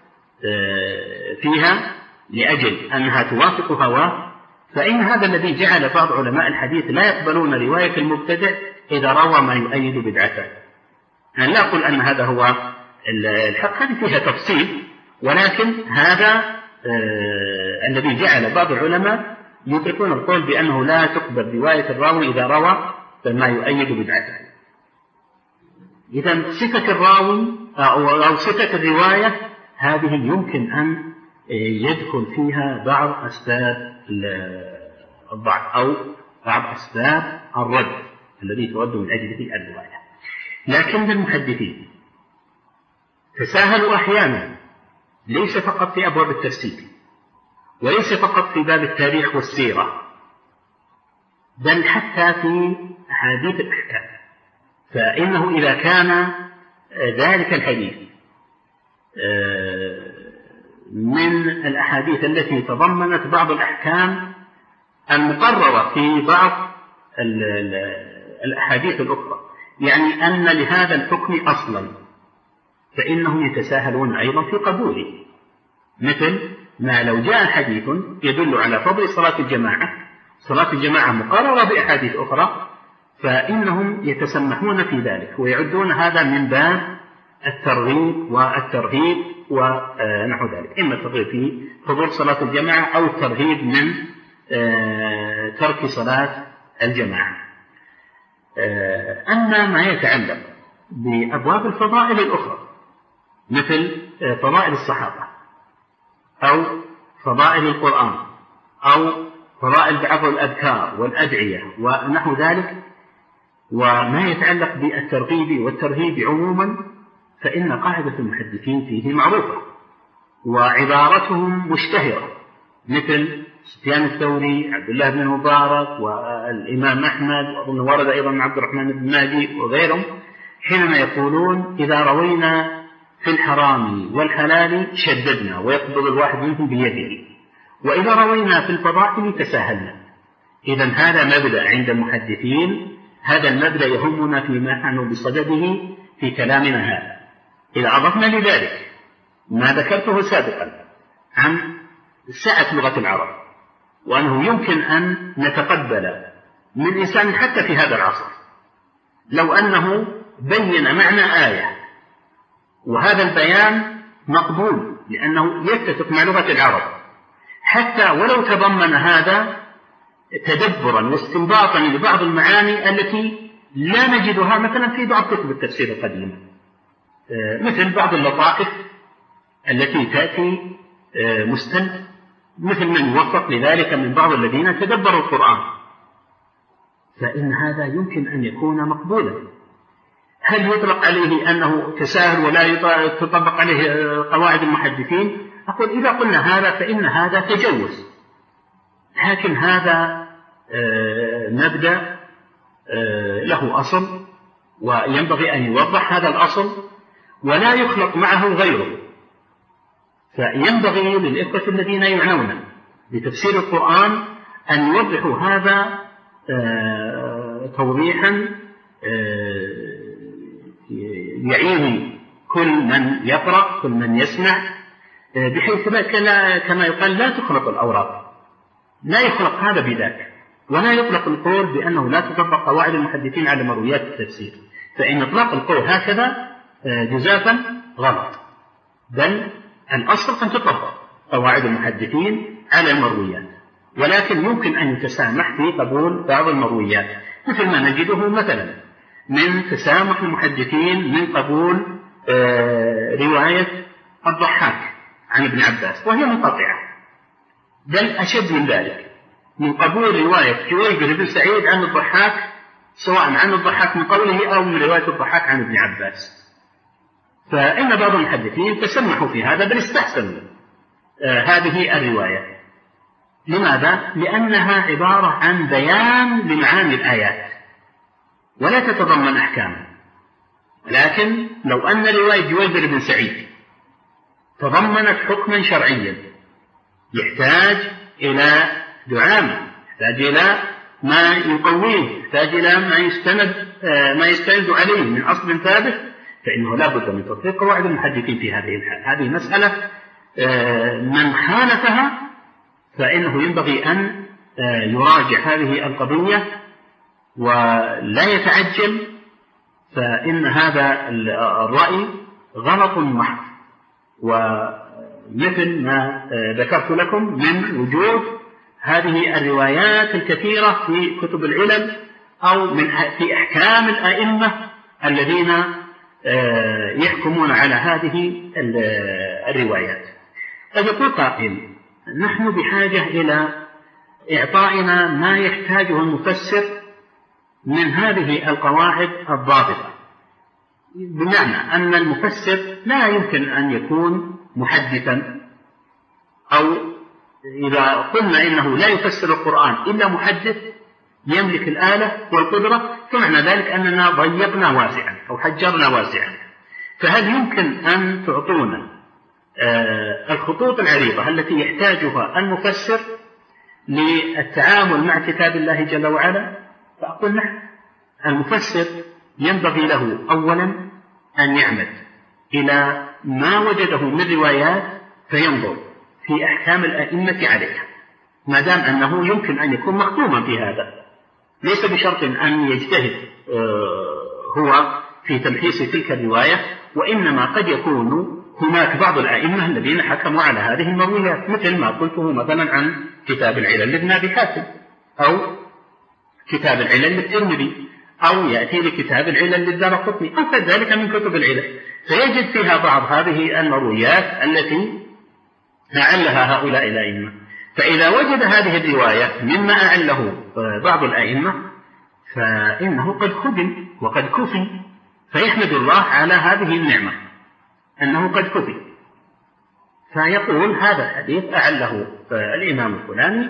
فيها لأجل أنها توافق هواه، فإن هذا الذي جعل بعض علماء الحديث لا يقبلون رواية المبتدع إذا روى ما يؤيد بدعته. أنا لا أقول أن هذا هو الحق، هذه فيها تفصيل، ولكن هذا الذي جعل بعض العلماء يطلقون القول بأنه لا تقبل رواية الراوي إذا روى ما يؤيد بدعته. إذا صفة الراوي أو صفة الرواية هذه يمكن أن يدخل فيها بعض أسباب الضعف أو بعض أسباب الرد الذي ترد من أجله الرواية. لكن المحدثين تساهلوا أحيانا، ليس فقط في أبواب التفسير، وليس فقط في باب التاريخ والسيرة، بل حتى في أحاديث الأحكام. فإنه إذا كان ذلك الحديث من الأحاديث التي تضمنت بعض الأحكام المقررة في بعض الأحاديث الأخرى، يعني أن لهذا الحكم أصلا، فإنهم يتساهلون أيضا في قبوله. مثل ما لو جاء حديث يدل على فضل صلاة الجماعة، صلاة الجماعة مقررة بأحاديث أخرى، فإنهم يتسمحون في ذلك ويعدون هذا من باب الترغيب والترهيب ونحو ذلك، إما الترغيب في فضل صلاة الجماعة أو الترهيب من ترك صلاة الجماعة. أما ما يتعلق بأبواب الفضائل الأخرى مثل فضائل الصحابة أو فضائل القرآن أو فضائل بعض الأذكار والأدعية ونحو ذلك، وما يتعلق بالترغيب والترهيب عموما، فإن قاعدة المحدثين فيه معروفة وعبارتهم مشتهرة، مثل سفيان الثوري، عبد الله بن المبارك، والإمام أحمد، وأظن ورد أيضا من عبد الرحمن بن مهدي وغيرهم، حينما يقولون إذا روينا في الحرام والحلال شددنا ويقبض الواحد منهم بيده، وإذا روينا في الفضائل تساهلنا. إذن هذا مبدأ عند المحدثين، هذا المبدأ يهمنا فيما نحن بصدده في كلامنا هذا. إذا أضفنا لذلك ما ذكرته سابقا عن سعة لغة العرب، وأنه يمكن أن نتقبل من إنسان حتى في هذا العصر لو أنه بين معنى آية، وهذا البيان مقبول لأنه يتفق مع لغة العرب، حتى ولو تضمن هذا تدبرا واستنباطا لبعض المعاني التي لا نجدها مثلا في بعض كتب التفسير القديمة، مثل بعض اللطائف التي تأتي مستند، مثل من يوفق لذلك من بعض الذين تدبروا القرآن، فإن هذا يمكن أن يكون مقبولا. هل يطلق عليه أنه تساهل ولا تطبق عليه قواعد المحدثين؟ أقول إذا قلنا هذا فإن هذا تجوز، لكن هذا مبدأ له أصل، وينبغي أن يوضح هذا الأصل ولا يخلط معه غيره. فينبغي للإخوة الذين يعنون بتفسير القرآن أن يوضحوا هذا توضيحا يعيه كل من يقرأ، كل من يسمع، بحيث كما يقال لا تخلط الأوراق، لا يخلط هذا بذاك، ولا يطلق القول بأنه لا تطبق قواعد المحدثين على مرويات التفسير، فإن إطلاق القول هكذا جزافا غلط، بل الأصل أن تطبق قواعد المحدثين على المرويات، ولكن يمكن أن يتسامح في قبول بعض المرويات، مثل ما نجده مثلا من تسامح المحدثين من قبول رواية الضحاك عن ابن عباس وهي منقطعة، بل أشد من ذلك من قبول رواية جويبر بن سعيد عن الضحاك، سواء عن الضحاك من قوله أو من رواية الضحاك عن ابن عباس. فإن بعض المحدثين تسمحوا في هذا بل استحسنوا هذه الرواية. لماذا؟ لأنها عبارة عن بيان لمعاني الآيات ولا تتضمن أحكام. لكن لو أن رواية جويبر بن سعيد تضمنت حكما شرعيا يحتاج إلى دعامة، يحتاج إلى ما يقويه، يحتاج إلى ما يستند عليه من أصل ثابت، فإنه لا بد من تطبيق قواعد المحدثين في هذه الحال. هذه مسألة من خالفها فإنه ينبغي أن يراجع هذه القضية ولا يتعجل، فإن هذا الرأي غلط محض. ومثل ما ذكرت لكم من وجود هذه الروايات الكثيرة في كتب العلل أو في أحكام الأئمة الذين يحكمون على هذه الروايات. قد يقول قائل: نحن بحاجة إلى إعطائنا ما يحتاجه المفسر من هذه القواعد الضابطة، بمعنى أن المفسر لا يمكن أن يكون محدثا، أو إذا قلنا إنه لا يفسر القرآن إلا محدث يملك الآلة والقدرة، فمعنى ذلك أننا ضيقنا واسعا أو حجرنا واسعا. فهل يمكن أن تعطونا الخطوط العريضة التي يحتاجها المفسر للتعامل مع كتاب الله جل وعلا؟ فأقول نعم. المفسر ينبغي له أولا أن يعمد إلى ما وجده من روايات فينظر في أحكام الأئمة عليها، ما دام أنه يمكن أن يكون مختوما في هذا، ليس بشرط أن يجتهد هو في تمحيص تلك الرواية، وإنما قد يكون هناك بعض الأئمة الذين حكموا على هذه المرويات، مثل ما قلته مثلا عن كتاب العلل لابن أبي حاتم، أو كتاب العلل للترمذي، أو يأتي لكتاب العلل للدارقطني، أو كذلك من كتب العلل، فيجد فيها بعض هذه المرويات التي أعلها هؤلاء الأئمة. فإذا وجد هذه الرواية مما أعله بعض الأئمة فإنه قد خدم وقد كفي، فيحمد الله على هذه النعمة أنه قد كفي، فيقول هذا الحديث أعله الإمام الفلاني،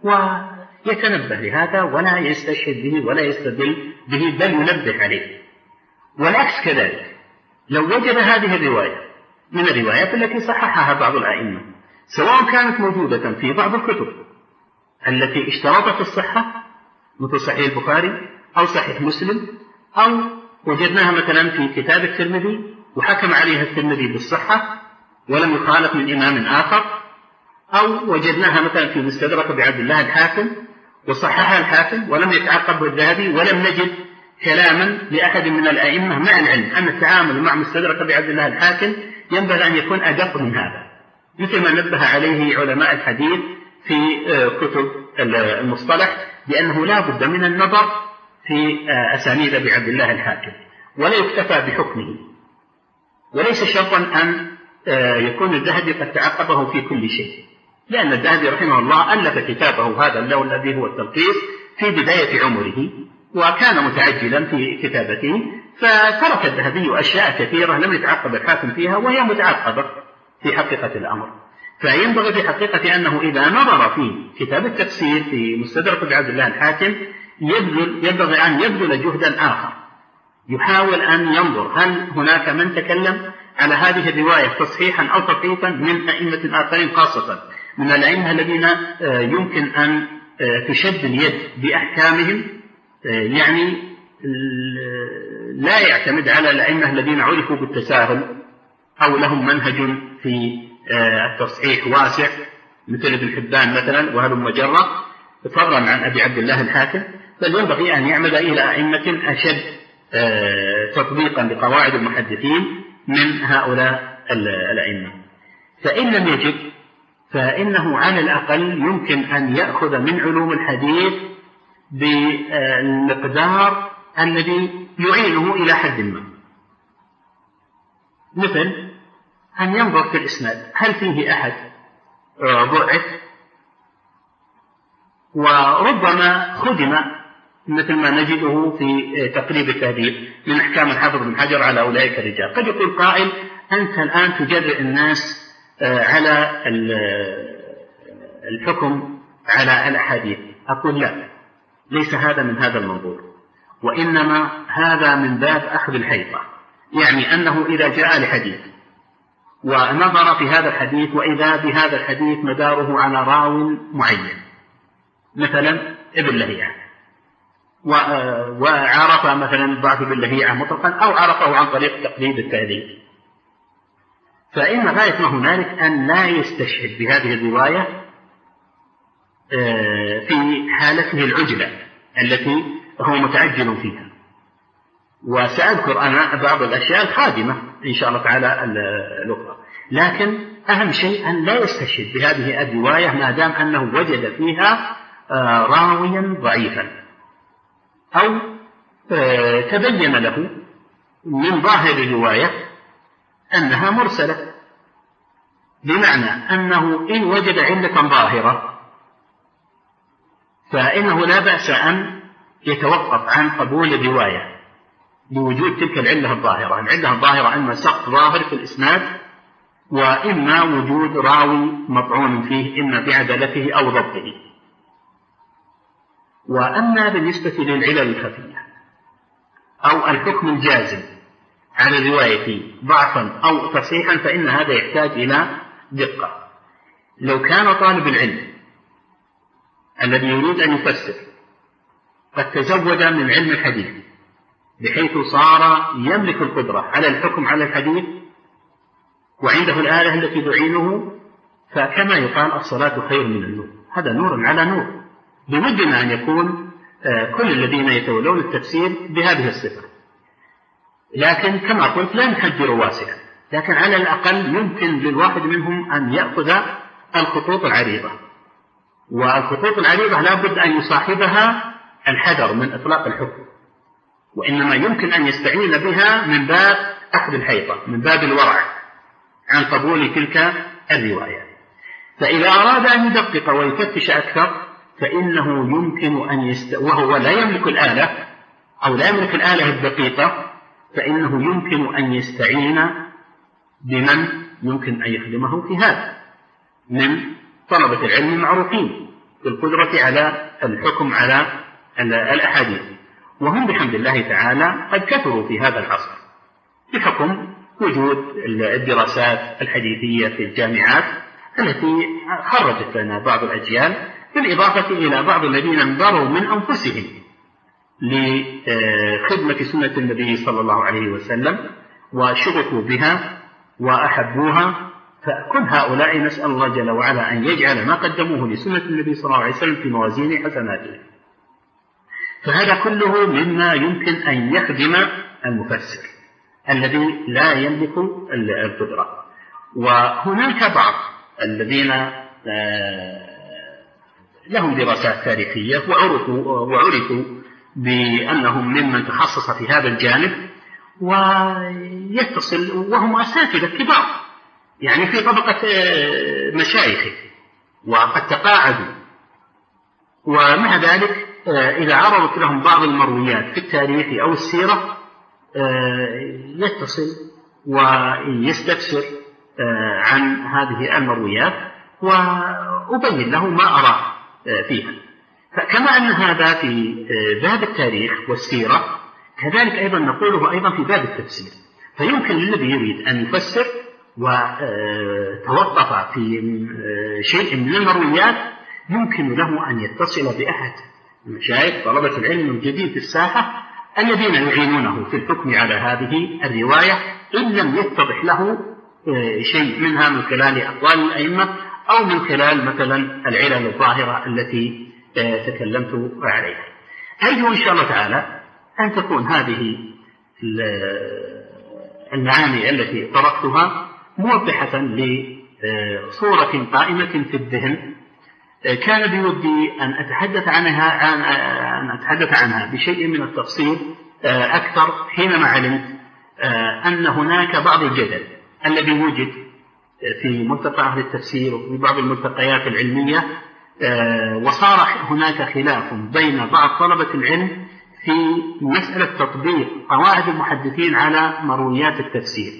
ويتنبه لهذا ولا يستشهد به ولا يستدل به، بل ينبه عليه. والعكس كذلك، لو وجد هذه الرواية من الروايات التي صححها بعض الأئمة، سواء كانت موجودة في بعض الكتب التي اشترطت الصحة مثل صحيح البخاري أو صحيح مسلم، أو وجدناها مثلا في كتاب الترمذي وحكم عليها الترمذي بالصحة ولم يخالف من إمام آخر، أو وجدناها مثلا في مستدرك بعبد الله الحاكم وصححها الحاكم ولم يتعقبه الذهبي، ولم نجد كلاما لأحد من الأئمة، مع العلم أن التعامل مع مستدرك بعبد الله الحاكم ينبغي أن يكون أدق من هذا، مثل ما نبه عليه علماء الحديث في كتب المصطلح، بأنه لا بد من النظر في أسانيد بعبد الله الحاكم، ولا يكتفى بحكمه، وليس شرطا أن يكون الذهبي قد تعقبه في كل شيء، لأن الذهبي رحمه الله ألف كتابه هذا اللون الذي هو التلخيص في بداية عمره، وكان متعجلا في كتابته، فترك الذهبي أشياء كثيرة لم يتعقب الحاكم فيها وهي متعقبة في حقيقة الأمر. فينبغي في حقيقة أنه إذا نظر في كتاب التفسير في مستدرك بعبد الله الحاكم ينبغي أن يبذل جهدا آخر، يحاول أن ينظر هل هناك من تكلم على هذه الرواية تصحيحا أو تضعيفا من أئمة آخرين، خاصة من الأئمة الذين يمكن أن تشد اليد بأحكامهم، يعني لا يعتمد على الأئمة الذين عرفوا بالتساهل أو لهم منهج في التصحيح واسع مثل ابن حبان مثلا وهلم جرة، فضلا عن أبي عبد الله الحاكم، بل ينبغي أن يعمد إلى أئمة أشد تطبيقا لقواعد المحدثين من هؤلاء الأئمة. فإن لم يجد فإنه على الأقل يمكن أن يأخذ من علوم الحديث بالمقدار الذي يعينه إلى حد ما، مثل أن ينظر في الإسناد هل فيه أحد ضعف، وربما خدم مثل ما نجده في تقريب التهذيب من أحكام الحافظ بن حجر على أولئك الرجال. قد يقول قائل أنت الآن تجرئ الناس على الحكم على الأحاديث. أقول لا، ليس هذا من هذا المنظور، وإنما هذا من باب أخذ الحيطة، يعني أنه إذا جاء لحديث ونظر في هذا الحديث وإذا بهذا الحديث مداره على راو معين، مثلا ابن لهيعة، وعرف مثلا ضعف ابن لهيعة مطلقا أو عرفه عن طريق تقليد التهذيب، فإن غاية ما هنالك أن لا يستشهد بهذه الرواية في حالته العجلة التي هو متعجل فيها. وسأذكر أنا بعض الأشياء الخادمة إن شاء الله تعالى الأخرى، لكن أهم شيء أن لا يستشهد بهذه الرواية ما دام أنه وجد فيها راويا ضعيفا أو تبين له من ظاهر الرواية أنها مرسلة، بمعنى أنه إن وجد علة ظاهرة فإنه لا بأس أن يتوقف عن قبول الرواية بوجود تلك العلة الظاهرة. العلة الظاهرة إما سقط ظاهر في الإسناد، وإما وجود راوي مطعون فيه إما بعدالته أو ضبطه. وأما بالنسبة للعلل الخفية أو الحكم الجازم على الرواية ضعفا أو تصحيحا فإن هذا يحتاج إلى دقة. لو كان طالب العلم الذي يريد أن يفسر قد تزود من علم الحديث بحيث صار يملك القدرة على الحكم على الحديث وعنده الآلة التي تعينه، فكما يقال الصلاة خير من النوم، هذا نور على نور. بودنا أن يكون كل الذين يتولون التفسير بهذه الصفة، لكن كما قلت لا نحجر واسعا، لكن على الأقل يمكن للواحد منهم أن يأخذ الخطوط العريضة، والخطوط العريضة لا بد أن يصاحبها الحذر من إطلاق الحكم، وإنما يمكن أن يستعين بها من باب أخذ الحيطة، من باب الورع عن قبول تلك الرواية. فإذا أراد أن يدقق ويفتش أكثر فإنه يمكن أن وهو لا يملك الآلة أو لا يملك الآلة الدقيقة، فإنه يمكن أن يستعين بمن يمكن أن يخدمه في هذا من طلبة العلم المعروفين بالقدرة على الحكم على الأحاديث، وهم بحمد الله تعالى قد كثروا في هذا العصر بحكم وجود الدراسات الحديثية في الجامعات التي خرجت لنا بعض الأجيال، بالإضافة إلى بعض الذين انظروا من أنفسهم لخدمة سنة النبي صلى الله عليه وسلم وشغفوا بها وأحبوها. فكل هؤلاء نسأل الله جل وعلا أن يجعل ما قدموه لسنة النبي صلى الله عليه وسلم في موازين حسناتهم. فهذا كله مما يمكن أن يخدم المفسر الذي لا يملك القدرة. وهناك بعض الذين لهم دراسات تاريخية وعرفوا بأنهم ممن تخصص في هذا الجانب، ويتصل وهم أساتذة كبار يعني في طبقة مشايخ وقد تقاعدوا، ومع ذلك إذا عرضت لهم بعض المرويات في التاريخ أو السيرة يتصل ويستفسر عن هذه المرويات وأبين له ما أراه فيها. فكما أن هذا في باب التاريخ والسيرة كذلك أيضا نقوله أيضا في باب التفسير. فيمكن للذي يريد أن يفسر وتوقف في شيء من المرويات يمكن له أن يتصل بأحد المشايخ طلبة العلم الموجودين في الساحة الذين يعينونه في الحكم على هذه الرواية إن لم يتضح له شيء منها من خلال أقوال الأئمة أو من خلال مثلا العلل الظاهرة التي تكلمت عليها. أرجو إن شاء الله تعالى أن تكون هذه المعاني التي طرحتها موضحة لصورة قائمة في الذهن كان بودي أن أتحدث عنها بشيء من التفصيل أكثر حينما علمت أن هناك بعض الجدل الذي وجد في ملتقى أهل التفسير وفي بعض الملتقيات العلمية، وصار هناك خلاف بين بعض طلبة العلم في مسألة تطبيق قواعد المحدثين على مرويات التفسير.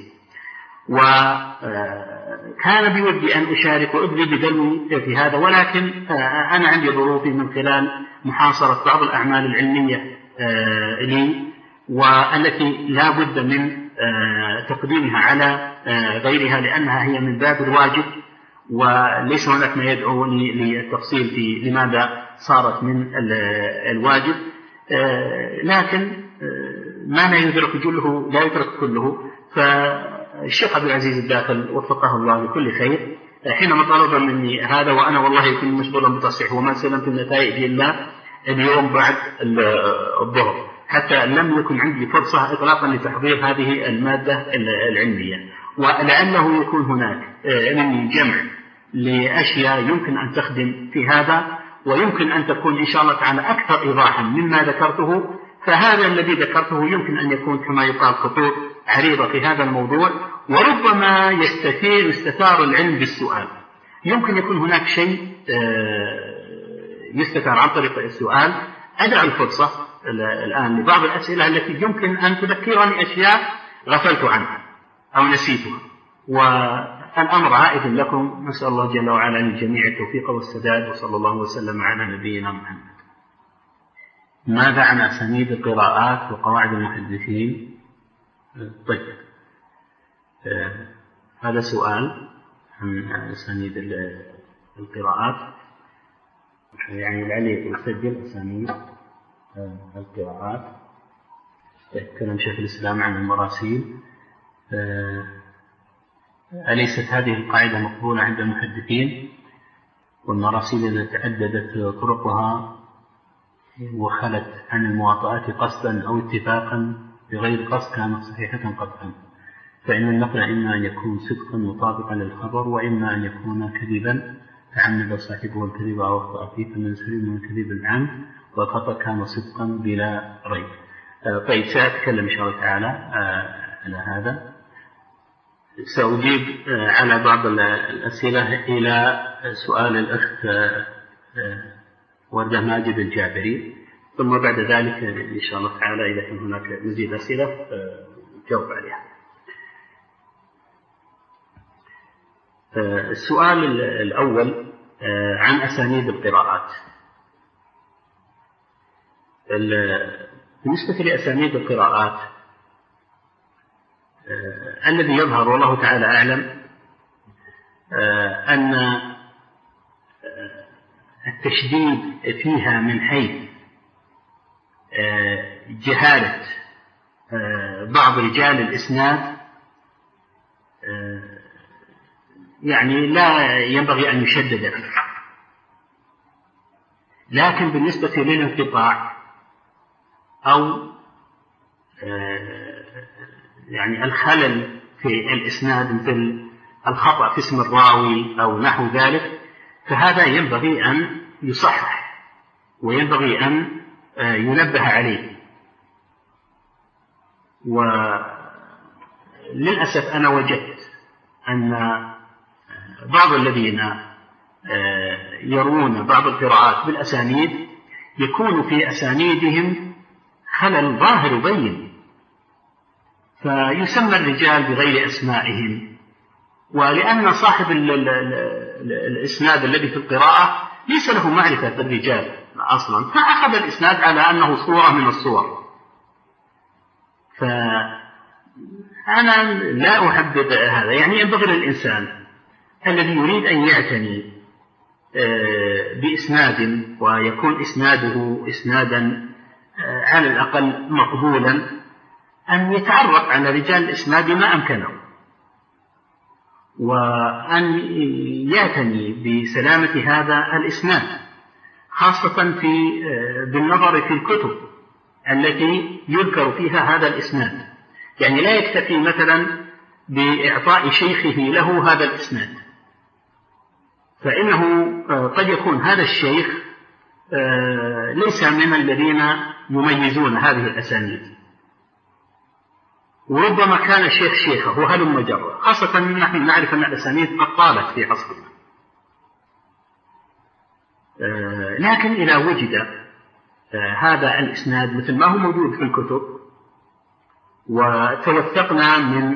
وكان بودي أن أشارك وأدلي بدلوي في هذا، ولكن أنا عندي ظروفي من خلال محاصرة بعض الأعمال العلمية لي والتي لا بد من تقديمها على غيرها لأنها هي من باب الواجب، وليس هناك ما يدعوني للتفصيل في لماذا صارت من الواجب، لكن ما لا يدرك جله لا يدرك كله. فالشيخ عبد العزيز الداخل وفقه الله لكل خير حينما طلب مني هذا وأنا والله كنت مشغولا بتصحيح وما سلمت النتائج إلا اليوم بعد الظهر، حتى لم يكن عندي فرصة إطلاقا لتحضير هذه المادة العلمية. ولعله يكون هناك مني جمع لأشياء يمكن أن تخدم في هذا، ويمكن أن تكون إن شاء الله تعالى أكثر إيضاحا مما ذكرته. فهذا الذي ذكرته يمكن أن يكون كما يقال خطوط عريضة في هذا الموضوع، وربما يستثار العلم بالسؤال. يمكن يكون هناك شيء يستثار عن طريق السؤال. أدع الفرصة الآن لبعض الأسئلة التي يمكن أن تذكرني أشياء غفلت عنها أو نسيتها، والأمر عائد لكم. نسأل الله جل وعلا للجميع التوفيق والسداد، وصلى الله وسلم على نبينا محمد. ماذا عن أسانيد القراءات وقواعد المحدثين؟ طيب، هذا سؤال عن أسانيد القراءات، يعني لعلي يسجل أسانيد القراءات. كلام شيخ الإسلام عن المراسيل. أليست هذه القاعدة مقبولة عند المحدثين؟ والمراسيل إذا تعددت طرقها وخلت عن المواطئات قصدا أو اتفاقا بغير قصد كانت صحيحة قطعا، فإن النقل إما أن يكون صدقا مطابقا للخبر، وإما أن يكون كذبا تعمد صاحبه الكذب أو أخطأ فيه، فمن سلم من كذب العمد والخطأ كان صدقا بلا ريب. طيب، سأتكلم إن شاء الله تعالى على هذا. سأجيب على بعض الأسئلة إلى سؤال الأخت وردة ماجد الجابري، ثم بعد ذلك إن شاء الله تعالى إذا كان هناك مزيد أسئلة جاوب عليها. السؤال الأول عن أسانيد القراءات. بالنسبة لأسانيد القراءات، الذي يظهر والله تعالى أعلم أن التشديد فيها من حيث جهالة بعض رجال الإسناد يعني لا ينبغي أن يشدد فيه، لكن بالنسبة للانقطاع أو يعني الخلل في الإسناد مثل الخطأ في اسم الراوي أو نحو ذلك، فهذا ينبغي أن يصحح وينبغي أن ينبه عليه. وللأسف أنا وجدت أن بعض الذين يروون بعض القراءات بالأسانيد يكون في أسانيدهم خلل ظاهر بين، فيسمى الرجال بغير أسمائهم، ولأن صاحب الإسناد الذي في القراءة ليس له معرفة بالرجال أصلا، فأخذ الإسناد على أنه صورة من الصور. فأنا لا أحدد هذا، يعني ينبغي للإنسان الذي يريد أن يعتني بإسناد ويكون إسناده إسنادا على الأقل مقبولا أن يتعرف على رجال الإسناد ما أمكنه، وأن يعتني بسلامة هذا الإسناد، خاصة بالنظر في الكتب التي يذكر فيها هذا الإسناد. يعني لا يكتفي مثلا بإعطاء شيخه له هذا الإسناد، فإنه قد يكون هذا الشيخ ليس من الذين يميزون هذه الأسانيد، وربما كان الشيخ شيخه وهلم جرة، خاصة نحن نعرف أن الأسانيد قد طالت في عصرنا. لكن إذا وجد هذا الإسناد مثل ما هو موجود في الكتب، وتوثقنا من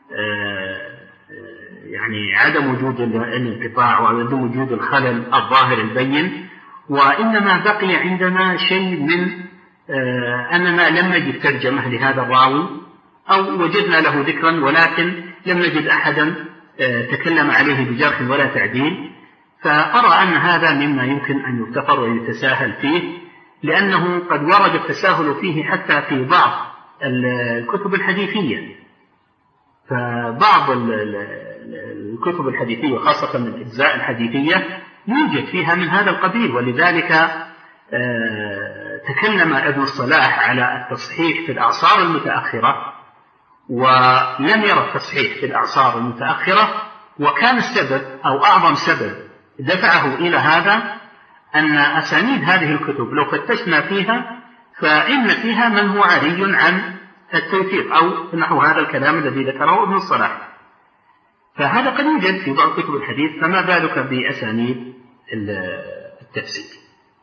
يعني عدم وجود الانقطاع وعدم وجود الخلل الظاهر البين، وإنما بقي عندنا شيء من أننا لم نجد ترجمة لهذا الراوي، أو وجدنا له ذكرا ولكن لم نجد أحدا تكلم عليه بجرح ولا تعديل، فأرى أن هذا مما يمكن أن يفتقر ويتساهل فيه، لأنه قد ورد التساهل فيه حتى في بعض الكتب الحديثية. فبعض الكتب الحديثية خاصة الأجزاء الحديثية يوجد فيها من هذا القبيل، ولذلك تكلم ابن الصلاح على التصحيح في الأعصار المتأخرة ولم يرى التصحيح في الأعصار المتأخرة، وكان السبب أو أعظم سبب دفعه إلى هذا أن أسانيد هذه الكتب لو فتشنا فيها فإن فيها من هو عري عن التوثيق أو نحو هذا الكلام الذي ذكره ابن الصلاح، فهذا قد يوجد في بعض كتب الحديث، فما بالك بأسانيد التفسير.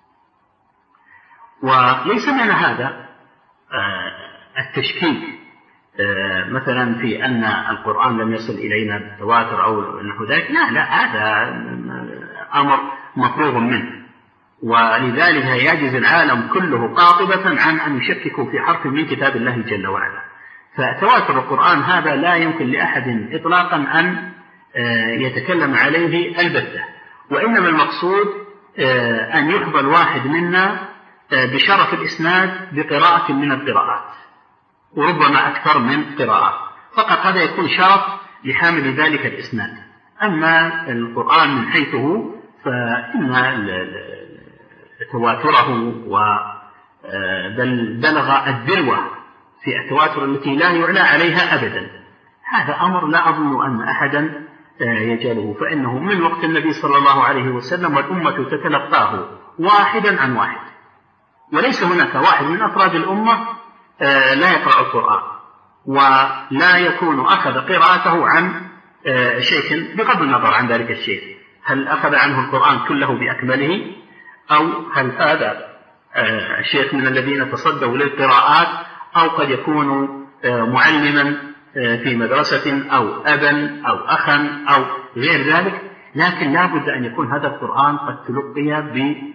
وليس معنى هذا التشكيك مثلا في أن القرآن لم يصل إلينا بالتواتر أو نحو ذلك، لا، هذا أمر مفروغ منه، ولذلك يعجز العالم كله قاطبة عن أن يشككوا في حرف من كتاب الله جل وعلا. فتواتر القرآن هذا لا يمكن لأحد إطلاقا أن يتكلم عليه البتة، وإنما المقصود أن يحظى الواحد منا بشرف الإسناد بقراءة من القراءات، وربما أكثر من قراءات، فقط هذا يكون شرف لحامل ذلك الإسناد. أما القرآن من حيثه فإن تواتره بل بلغ الذروة في التواتر التي لا يعلى عليها أبدا، هذا أمر لا أظن أن أحدا يجهله، فإنه من وقت النبي صلى الله عليه وسلم والأمة تتلقاه واحدا عن واحد، وليس هناك واحد من أفراد الأمة لا يقرأ القرآن ولا يكون أخذ قراءته عن شيخ بغض النظر عن ذلك الشيخ، هل أخذ عنه القرآن كله بأكمله أو هل هذا شيخ من الذين تصدوا للقراءات، أو قد يكون معلما في مدرسة أو أبا أو أخا أو غير ذلك، لكن لا بد أن يكون هذا القرآن قد تلقي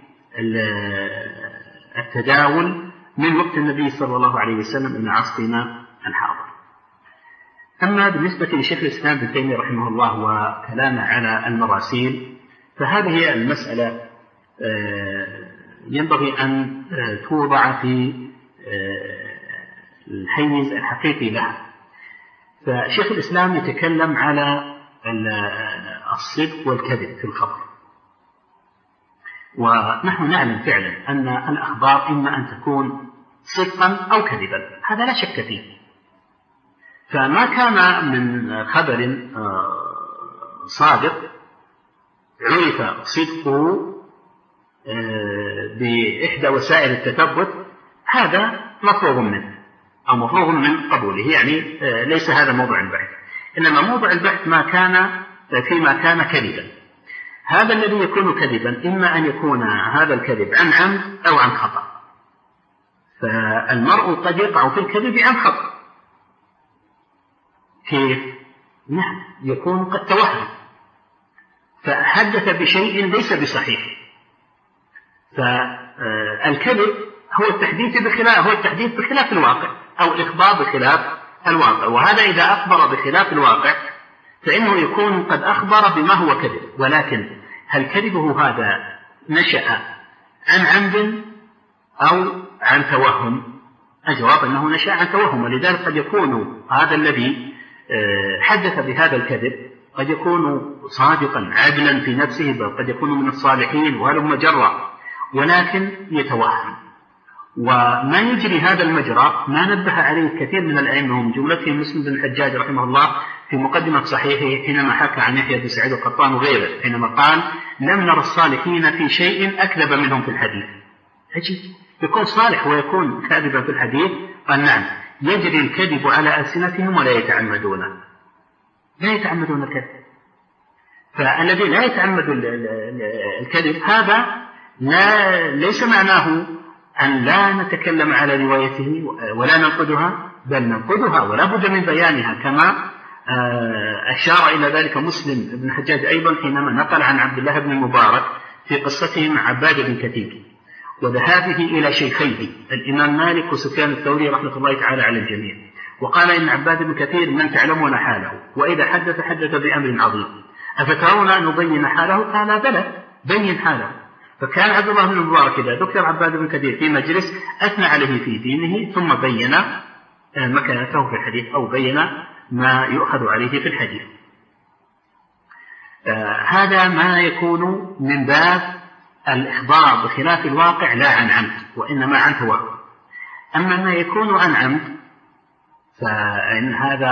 بالتداول من وقت النبي صلى الله عليه وسلم من عصرنا الحاضر. أما بالنسبة لشيخ الإسلام ابن تيمية رحمه الله وكلامه على المراسيل، فهذه هي المسألة ينبغي أن توضع في الحيز الحقيقي لها. فشيخ الإسلام يتكلم على الصدق والكذب في الخبر، ونحن نعلم فعلا أن الأخبار إما أن تكون صدقا أو كذبا، هذا لا شك فيه. فما كان من خبر صادق عرف صدقه بإحدى وسائل التثبت، هذا مفروغ منه أو مفروغ من قبوله، يعني ليس هذا موضوع البحث، إنما موضوع البحث ما كان فيما كان كذبا. هذا الذي يكون كذبا إما أن يكون هذا الكذب عن عمد أو عن خطأ، فالمرء قد يقع في الكذب عن خطأ. كيف؟ نعم، يكون قد توهم فحدث بشيء ليس بصحيح. فالكذب هو التحديث بخلاف الواقع، أو الإخبار بخلاف الواقع، وهذا إذا أخبر بخلاف الواقع فإنه يكون قد أخبر بما هو كذب. ولكن هل كذبه هذا نشأ عن عمد أو عن توهم؟ الجواب أنه نشأ عن توهم، ولذلك قد يكون هذا الذي حدث بهذا الكذب قد يكون صادقا عدلا في نفسه، بل قد يكون من الصالحين وهلم جرا، ولكن يتوهم. وما يجري هذا المجرى ما نبه عليه كثير من الأئمة، ومن جملتهم مسلم بن الحجاج رحمه الله في مقدمة صحيحه حينما حكى عن يحيى بن سعيد القطان وغيره، حينما قال: لم نرى الصالحين في شيء أكذب منهم في الحديث. عجيب، يكون صالح ويكون كاذبا في الحديث؟ قال: نعم، يجري الكذب على ألسنتهم ولا يتعمدون الكذب. فالذي لا يتعمد الكذب هذا ليس معناه أن لا نتكلم على روايته ولا ننقدها، بل ننقدها ولا بد من بيانها، كما أشار إلى ذلك مسلم بن الحجاج أيضا حينما نقل عن عبد الله بن المبارك في قصته مع عباد بن كثير وذهابه إلى شيخيه الإمام مالك وسفيان الثوري رحمة الله تعالى على الجميع، وقال إن عباد بن كثير من تعلمون حاله، وإذا حدث بأمر عظيم، أفترون أن نبين حاله؟ قال: بلى، بين حاله. فكان عبد الله بن المبارك إذا ذكر عباد بن كثير في مجلس أثنى عليه في دينه، ثم بين مكانته في الحديث أو بين ما يؤخذ عليه في الحديث. هذا ما يكون من باب الإخبار بخلاف الواقع لا عن عمد وإنما عن توهم. أما ما يكون عن عمد فإن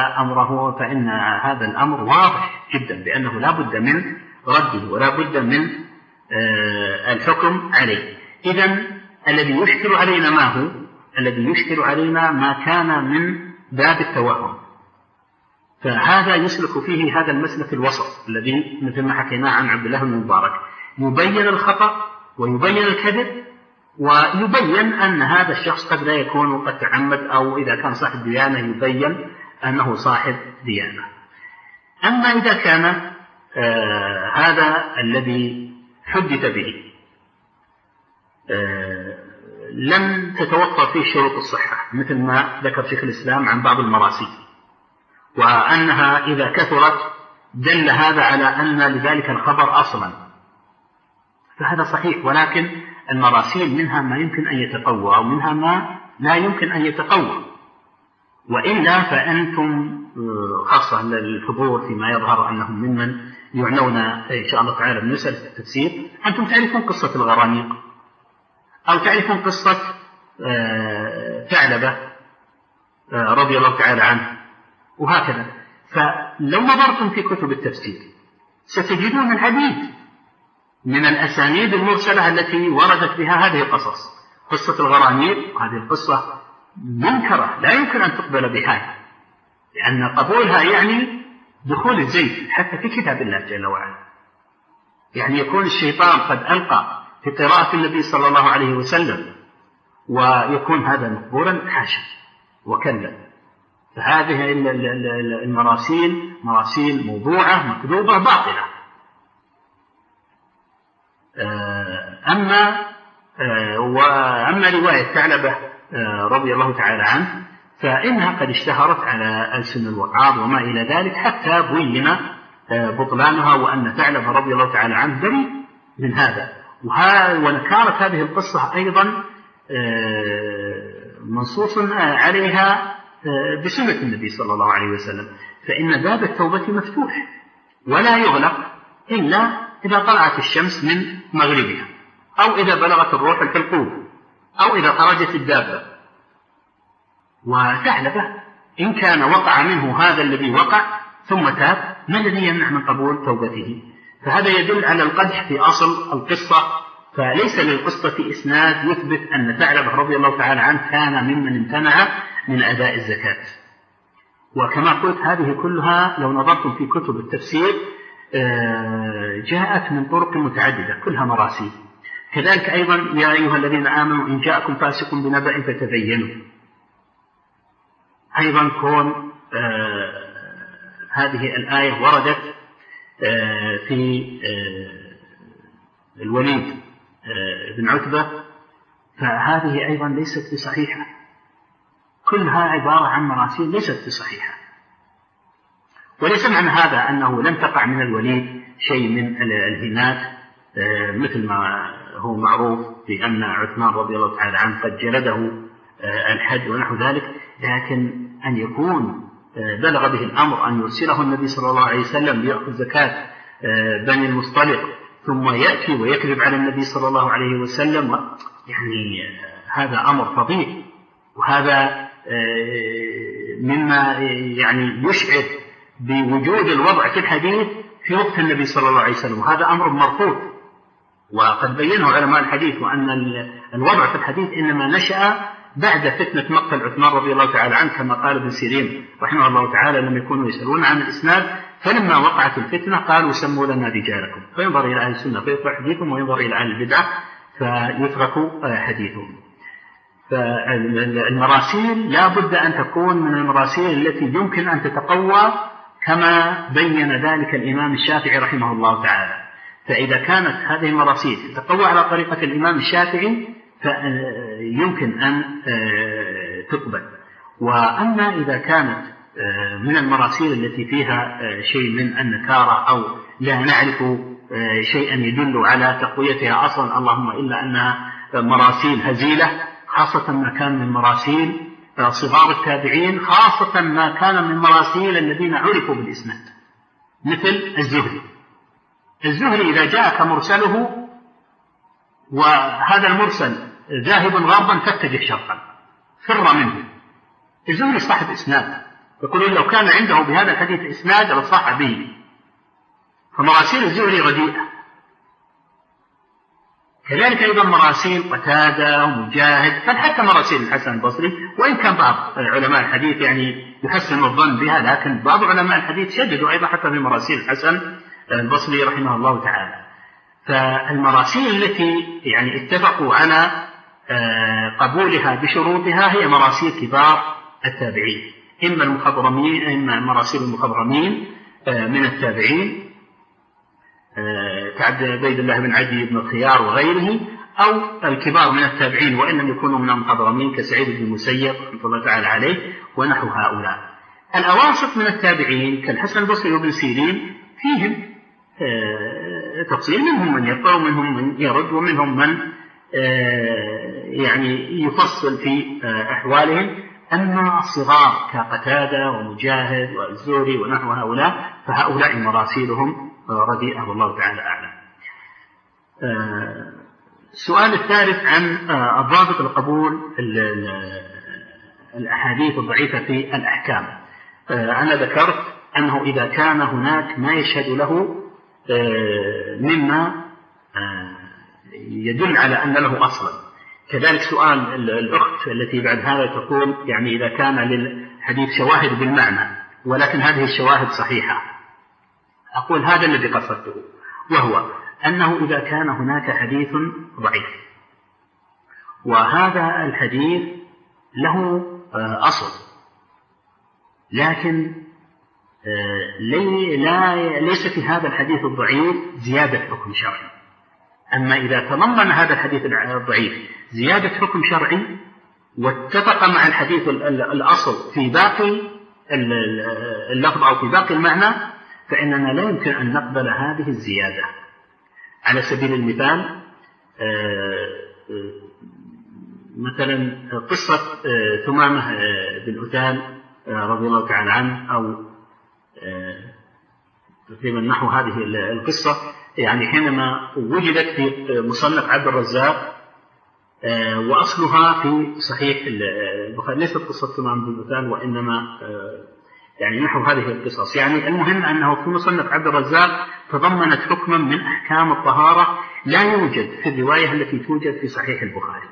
هذا الأمر واضح جدا بأنه لا بد من رده ولا بد من الحكم عليه. إذن الذي يشكل علينا ما هو؟ الذي يشكل علينا ما كان من باب التوهم، فهذا يسلك فيه هذا المسلك الوسط الذي مثل ما حكيناه عن عبد الله بن المبارك، يبين الخطأ ويبين الكذب ويبين أن هذا الشخص قد لا يكون قد تعمد، أو إذا كان صاحب ديانة يبين أنه صاحب ديانة. أما إذا كان هذا الذي حدث به لم تتوفر فيه شروط الصحة مثل ما ذكر شيخ الإسلام عن بعض المراسيل، وأنها إذا كثرت دل هذا على أن لذلك الخبر أصلا، فهذا صحيح، ولكن المراسيل منها ما يمكن أن يتقوى ومنها ما لا يمكن أن يتقوى، وإلا فأنتم خاصة للحضور فيما يظهر أنهم ممن يعنون إن شاء الله تعالى بمسألة التفسير، أنتم تعرفون قصة الغرانيق أو تعرفون قصة ثعلبة رضي الله تعالى عنه وهكذا. فلو نظرتم في كتب التفسير ستجدون العديد من الأسانيد المرسلة التي وردت بها هذه القصص. قصة الغرانيق هذه القصة منكرة لا يمكن أن تقبل بحال، لأن قبولها يعني دخول الزيف حتى في كتاب الله جل وعلا. يعني يكون الشيطان قد ألقى في قراءة النبي صلى الله عليه وسلم ويكون هذا مقبولا، حاشا وكلا. فهذه المراسيل مراسيل موضوعة مكذوبة باطلة. أما رواية ثعلبة رضي الله تعالى عنه فإنها قد اشتهرت على ألسن الوعاظ وما إلى ذلك، حتى بين بطلانها وأن ثعلبة رضي الله تعالى عنه بريء من هذا. ونكارت هذه القصة أيضا منصوص عليها بسنة النبي صلى الله عليه وسلم، فإن باب التوبة مفتوح ولا يغلق إلا إذا طلعت الشمس من مغربها، أو إذا بلغت الروح الحلقوم، أو إذا خرجت الدابة. وثعلبة إن كان وقع منه هذا الذي وقع ثم تاب، ما الذي يمنع من قبول توبته؟ فهذا يدل على القدح في أصل القصة، فليس للقصة إسناد يثبت أن ثعلبة رضي الله تعالى عنه كان ممن امتنع من أداء الزكاة. وكما قلت هذه كلها لو نظرتم في كتب التفسير جاءت من طرق متعددة كلها مراسيل. كذلك أيضا يا أيها الذين آمنوا إن جاءكم فاسق بنبأ فتبينوا، أيضا كون هذه الآية وردت في الوليد بن عتبة، فهذه أيضا ليست بصحيحة، كلها عبارة عن مراسيل ليست بصحيحة. وليس معنى هذا أنه لم تقع من الوليد شيء من الهنات مثل ما هو معروف بأن عثمان رضي الله تعالى عنه قد جلده الحد ونحو ذلك، لكن أن يكون بلغ به الأمر أن يرسله النبي صلى الله عليه وسلم ليأخذ زكاة بني المصطلق ثم يأتي ويكذب على النبي صلى الله عليه وسلم، يعني هذا أمر فظيع، وهذا مما يعني يشعر بوجود الوضع في الحديث في وقت النبي صلى الله عليه وسلم، وهذا أمر مرفوض. وقد بينه علماء الحديث وأن الوضع في الحديث إنما نشأ بعد فتنة مقتل عثمان رضي الله تعالى عنه، كما قال ابن سيرين رحمه الله تعالى لم يكونوا يسألون عن الإسناد، فلما وقعت الفتنة قالوا سموا لنا رجالكم، فينظر إلى أهل السنة فيترك حديثهم، وينظر إلى أهل البدعة فيترك حديثهم. فالمراسيل لا بد أن تكون من المراسيل التي يمكن أن تتقوى كما بين ذلك الإمام الشافعي رحمه الله تعالى. فإذا كانت هذه المراسيل تتقوى على طريقة الإمام الشافعي فيمكن أن تقبل. وأما إذا كانت من المراسيل التي فيها شيء من النكارة أو لا نعرف شيئا يدل على تقويتها أصلا، اللهم إلا أنها مراسيل هزيلة، خاصة ما كان من مراسيل صغار التابعين، خاصة ما كان من مراسيل الذين عرفوا بالإسناد مثل الزهري. الزهري إذا جاءك مرسله وهذا المرسل ذاهب غربا فاتجه شرقا، فر منه. الزهري صاحب إسناد، يقولون لو كان عنده بهذا الحديث إسناد لصح به. فمراسيل الزهري رديئة. كذلك أيضا مراسيل قتادة ومجاهد، بل حتى مراسيل الحسن البصري، وإن كان بعض علماء الحديث يعني يحسن الظن بها، لكن بعض علماء الحديث شددوا أيضا حتى في مراسيل الحسن البصري رحمه الله تعالى. فالمراسيل التي يعني اتفقوا على قبولها بشروطها هي مراسيل كبار التابعين، إما المخضرمين، إما مراسيل المخضرمين من التابعين كعبد عبيد الله بن عدي بن الخيار وغيره، أو الكبار من التابعين وإن لم يكونوا من المخضرمين كسعيد بن المسيب رحمه الله تعالى عليه ونحو هؤلاء. الأواسط من التابعين كالحسن البصري وابن سيرين فيهم تفصيل، منهم من يقرأ ومنهم من يرد ومنهم من يعني يفصل في أحوالهم. أما الصغار كقتادة ومجاهد والزهري ونحو هؤلاء فهؤلاء مراسيلهم رديئة والله تعالى أعلم. السؤال الثالث عن ضابط القبول الأحاديث الضعيفة في الأحكام. أنا ذكرت أنه إذا كان هناك ما يشهد له مما يدل على أن له أصلا. كذلك سؤال الأخت التي بعد هذا تقول يعني إذا كان للحديث شواهد بالمعنى ولكن هذه الشواهد صحيحة، أقول هذا الذي قصدته، وهو أنه إذا كان هناك حديث ضعيف وهذا الحديث له أصل لكن ليس في هذا الحديث الضعيف زيادة حكم شرعي. أما إذا تضمن هذا الحديث الضعيف زيادة حكم شرعي واتفق مع الحديث الأصل في باقي اللفظ أو في باقي المعنى فإننا لا يمكن أن نقبل هذه الزيادة. على سبيل المثال مثلا قصة ثمامة بن أثال رضي الله تعالى عنه، أو تقريبا نحو هذه القصة، يعني حينما وجدت في مصنف عبد الرزاق وأصلها في صحيح البخاري، ليست قصة ثمامة بن أثال وإنما يعني نحو هذه القصص. يعني المهم أنه في مصنف عبد الرزاق تضمنت حكما من أحكام الطهارة لا يوجد في الرواية التي توجد في صحيح البخاري،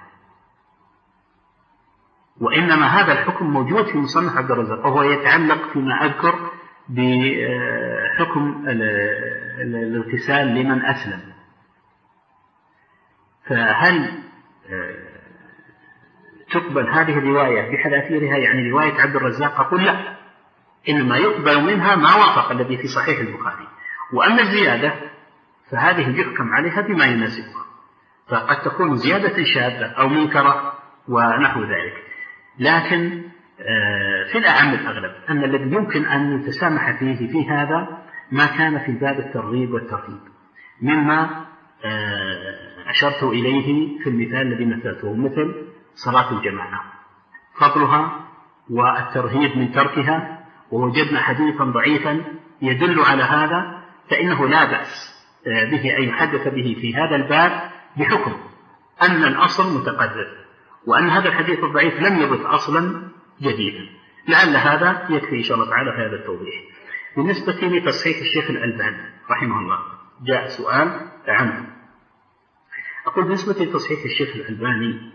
وإنما هذا الحكم موجود في مصنف عبد الرزاق، وهو يتعلق فيما أذكر بحكم الاغتسال لمن أسلم. فهل تقبل هذه الرواية بحذافيرها يعني رواية عبد الرزاق؟ أقول لا، إنما يقبل منها ما وافق الذي في صحيح البخاري، وأما الزيادة فهذه يحكم عليها بما يناسبها، فقد تكون زيادة شاذة أو منكرة ونحو ذلك. لكن في الأعم الأغلب أن الذي يمكن أن يتسامح فيه في هذا ما كان في باب الترغيب والترهيب، مما أشرت إليه في المثال الذي مثلته، مثل صلاة الجماعة فضلها والترهيب من تركها، ووجدنا حديثا ضعيفا يدل على هذا، فإنه لا بأس به أن يحدث به في هذا الباب بحكم أن الأصل متقدر، وأن هذا الحديث الضعيف لم يضف أصلا جديدا. لعل هذا يكفي إن شاء الله تعالى في هذا التوضيح. بالنسبة لتصحيح الشيخ الألباني رحمه الله جاء سؤال عنه. أقول بالنسبة لتصحيح الشيخ الألباني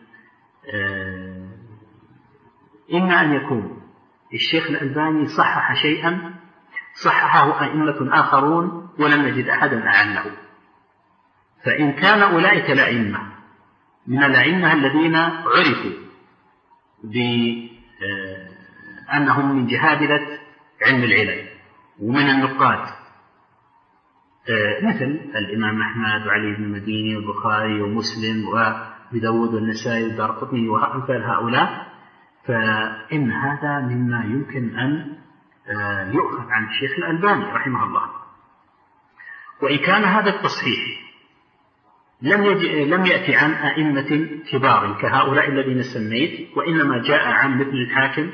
إما أن يكون الشيخ الألباني صحح شيئا صححه أئمة آخرون ولم نجد أحدا أعنه، فإن كان أولئك الأئمة من الأئمة الذين عرفوا بأنهم من جهابذة علم العلل ومن النقاد مثل الإمام أحمد وعلي بن المديني والبخاري ومسلم وداود والنسائي والدارقطني وأمثال هؤلاء، فإن هذا مما يمكن أن يؤخذ عن الشيخ الألباني رحمه الله. وإن كان هذا التصحيح لم يأتي عن أئمة كبار كهؤلاء الذين سميت، وإنما جاء عن مثل الحاكم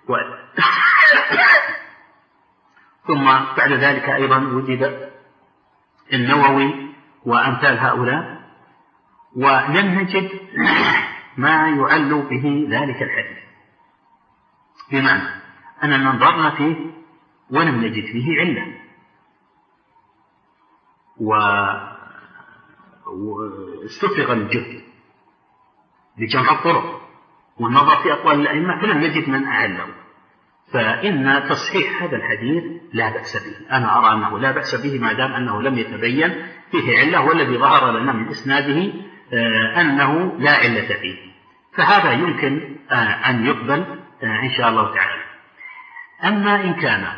ثم بعد ذلك أيضا وجد النووي وأمثال هؤلاء، ولم نجد ما يعل به ذلك الحديث، بمعنى أننا نظرنا فيه ولم نجد فيه علة، واستفرغ الجهد لجمع الطرق والنظر في أقوال الأئمة فلم نجد من أعله، فإن تصحيح هذا الحديث لا بأس به. أنا أرى أنه لا بأس به ما دام أنه لم يتبين فيه علة، والذي ظهر لنا من إسناده أنه لا علة فيه، فهذا يمكن أن يقبل إن شاء الله تعالى. أما إن كان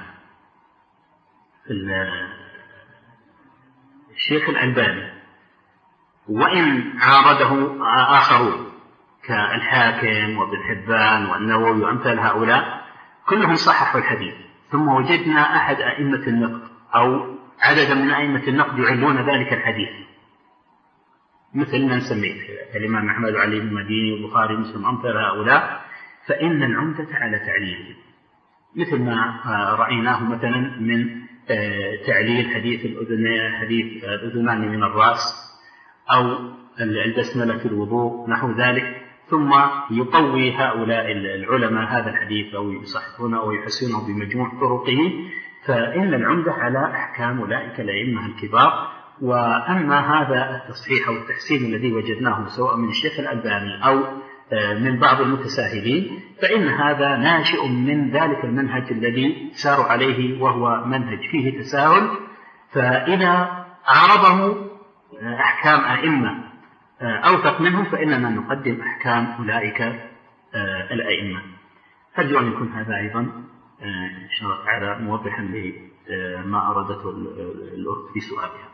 الشيخ الألباني وإن عارضه آخرون كالحاكم وابن حبان والنووي وأمثال هؤلاء كلهم صححوا الحديث، ثم وجدنا أحد أئمة النقد أو عددا من أئمة النقد يعلون ذلك الحديث، مثل من سميت الإمام أحمد وعلي بن المديني والبخاري ومسلم أمثال هؤلاء، فإن العمدة على تعليله، مثل ما رأيناه مثلا من تعليل حديث الأذنان من الرأس أو البسملة في الوضوء نحو ذلك، ثم يقوي هؤلاء العلماء هذا الحديث أو يصححونه أو يحسنه بمجموع طرقه، فإن العمدة على أحكام أولئك الأئمة الكبار. وأما هذا التصحيح أو التحسين الذي وجدناه سواء من الشيخ الألباني أو من بعض المتساهلين فإن هذا ناشئ من ذلك المنهج الذي ساروا عليه، وهو منهج فيه تساهل، فإذا عارضه أحكام أئمة أوثق منهم فإننا نقدم أحكام أولئك الأئمة. أرجو أن يكون هذا أيضا إن شاء الله تعالى موضحا لما أرادته الأخت في سؤالها.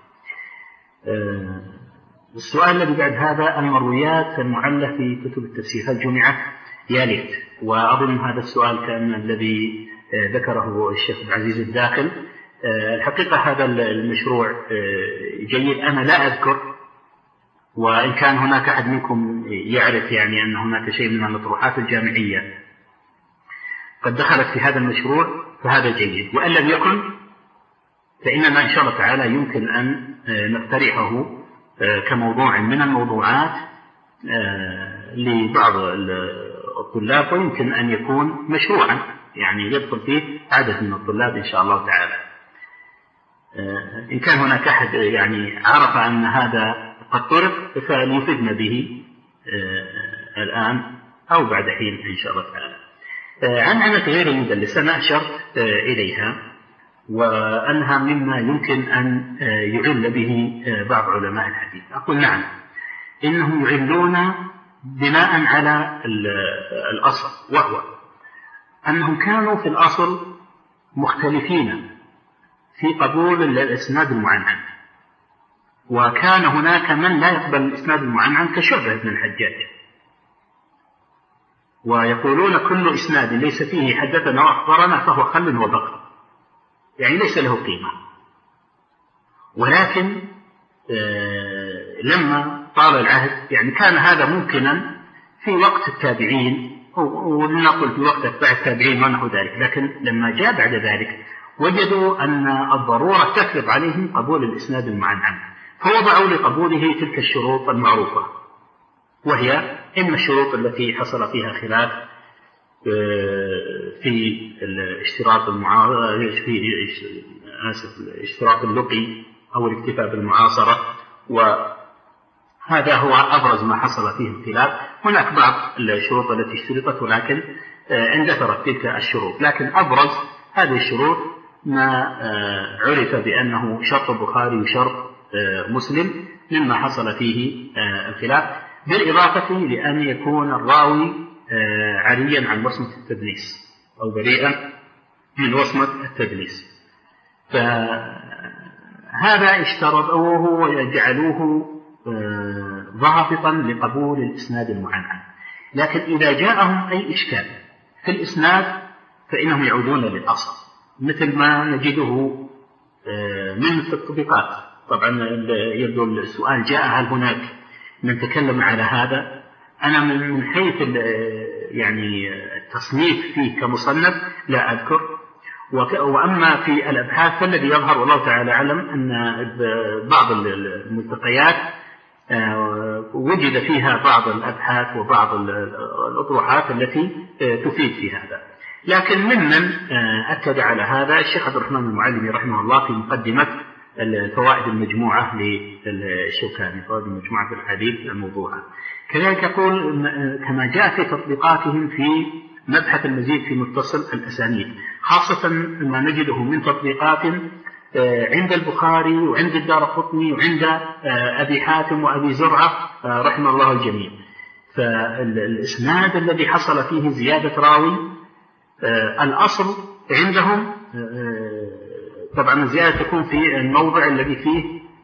السؤال الذي بعد هذا: المرويات المعلة في كتب التفسير هل جمعت؟ يا ليت. وأظن هذا السؤال كان الذي ذكره الشيخ عبد العزيز الداخل. الحقيقة هذا المشروع جيد، أنا لا أذكر، وإن كان هناك أحد منكم يعرف يعني أن هناك شيء من المطروحات الجامعية قد دخلت في هذا المشروع فهذا جيد، وإن لم يكن فإننا إن شاء الله تعالى يمكن أن نقترحه كموضوع من الموضوعات لبعض الطلاب، ويمكن أن يكون مشروعا يعني يدخل فيه عدد من الطلاب إن شاء الله تعالى. إن كان هناك أحد يعني عرف أن هذا قد طرق فليفيدنا به الآن أو بعد حين إن شاء الله تعالى. عن عنة غير المدلسة أنا أشرت إليها، وأنها مما يمكن أن يعل به بعض علماء الحديث. أقول نعم، إنهم يعلون بناء على الأصل، وهو أنهم كانوا في الأصل مختلفين في قبول الإسناد المعنعن، وكان هناك من لا يقبل الإسناد المعنعن كشعبة بن الحجاج، ويقولون كل إسناد ليس فيه حدثنا وأخبرنا فهو خل وبقر، يعني ليس له قيمة. ولكن لما طال العهد يعني كان هذا ممكنا في وقت التابعين، ولنقل في وقت أتباع التابعين ونحو ذلك، لكن لما جاء بعد ذلك وجدوا أن الضرورة تفرض عليهم قبول الإسناد المعنعن، فوضعوا لقبوله تلك الشروط المعروفة، وهي إما الشروط التي حصل فيها خلاف في اشتراط اللقي أو الاكتفاء بالمعاصرة، وهذا هو أبرز ما حصل فيه الخلاف. هناك بعض الشروط التي اشترطت ولكن اندثرت تلك الشروط، لكن أبرز هذه الشروط ما عرف بأنه شرط البخاري وشرط مسلم مما حصل فيه الخلاف، بالإضافة لأن يكون الراوي عريا عن وصمة التدليس أو بريئا من وصمة التدليس. فهذا اشترطوه وجعلوه ضابطا لقبول الإسناد المعنعن. لكن إذا جاءهم أي إشكال في الإسناد فإنهم يعودون للأصل، مثل ما نجده من التطبيقات. طبعا يبدو السؤال جاء هل هناك من تكلم على هذا. أنا من حيث يعني التصنيف فيه كمصنف لا أذكر، وأما في الأبحاث فالذي يظهر والله تعالى أعلم أن بعض الملتقيات وجد فيها بعض الأبحاث وبعض الأطروحات التي تفيد في هذا. لكن ممن أكد على هذا الشيخ عبد الرحمن المعلمي رحمه الله في مقدمة الفوائد المجموعة للشوكاني، فوائد المجموعة في الحديث الموضوعة. كذلك يقول كما جاء في تطبيقاتهم في مبحث المزيد في متصل الأسانيد، خاصة ما نجده من تطبيقات عند البخاري وعند الدارقطني وعند أبي حاتم وأبي زرعة رحمه الله الجميع. فالإسناد الذي حصل فيه زيادة راوي الأصل عندهم طبعا الزيادة تكون في الموضع الذي فيه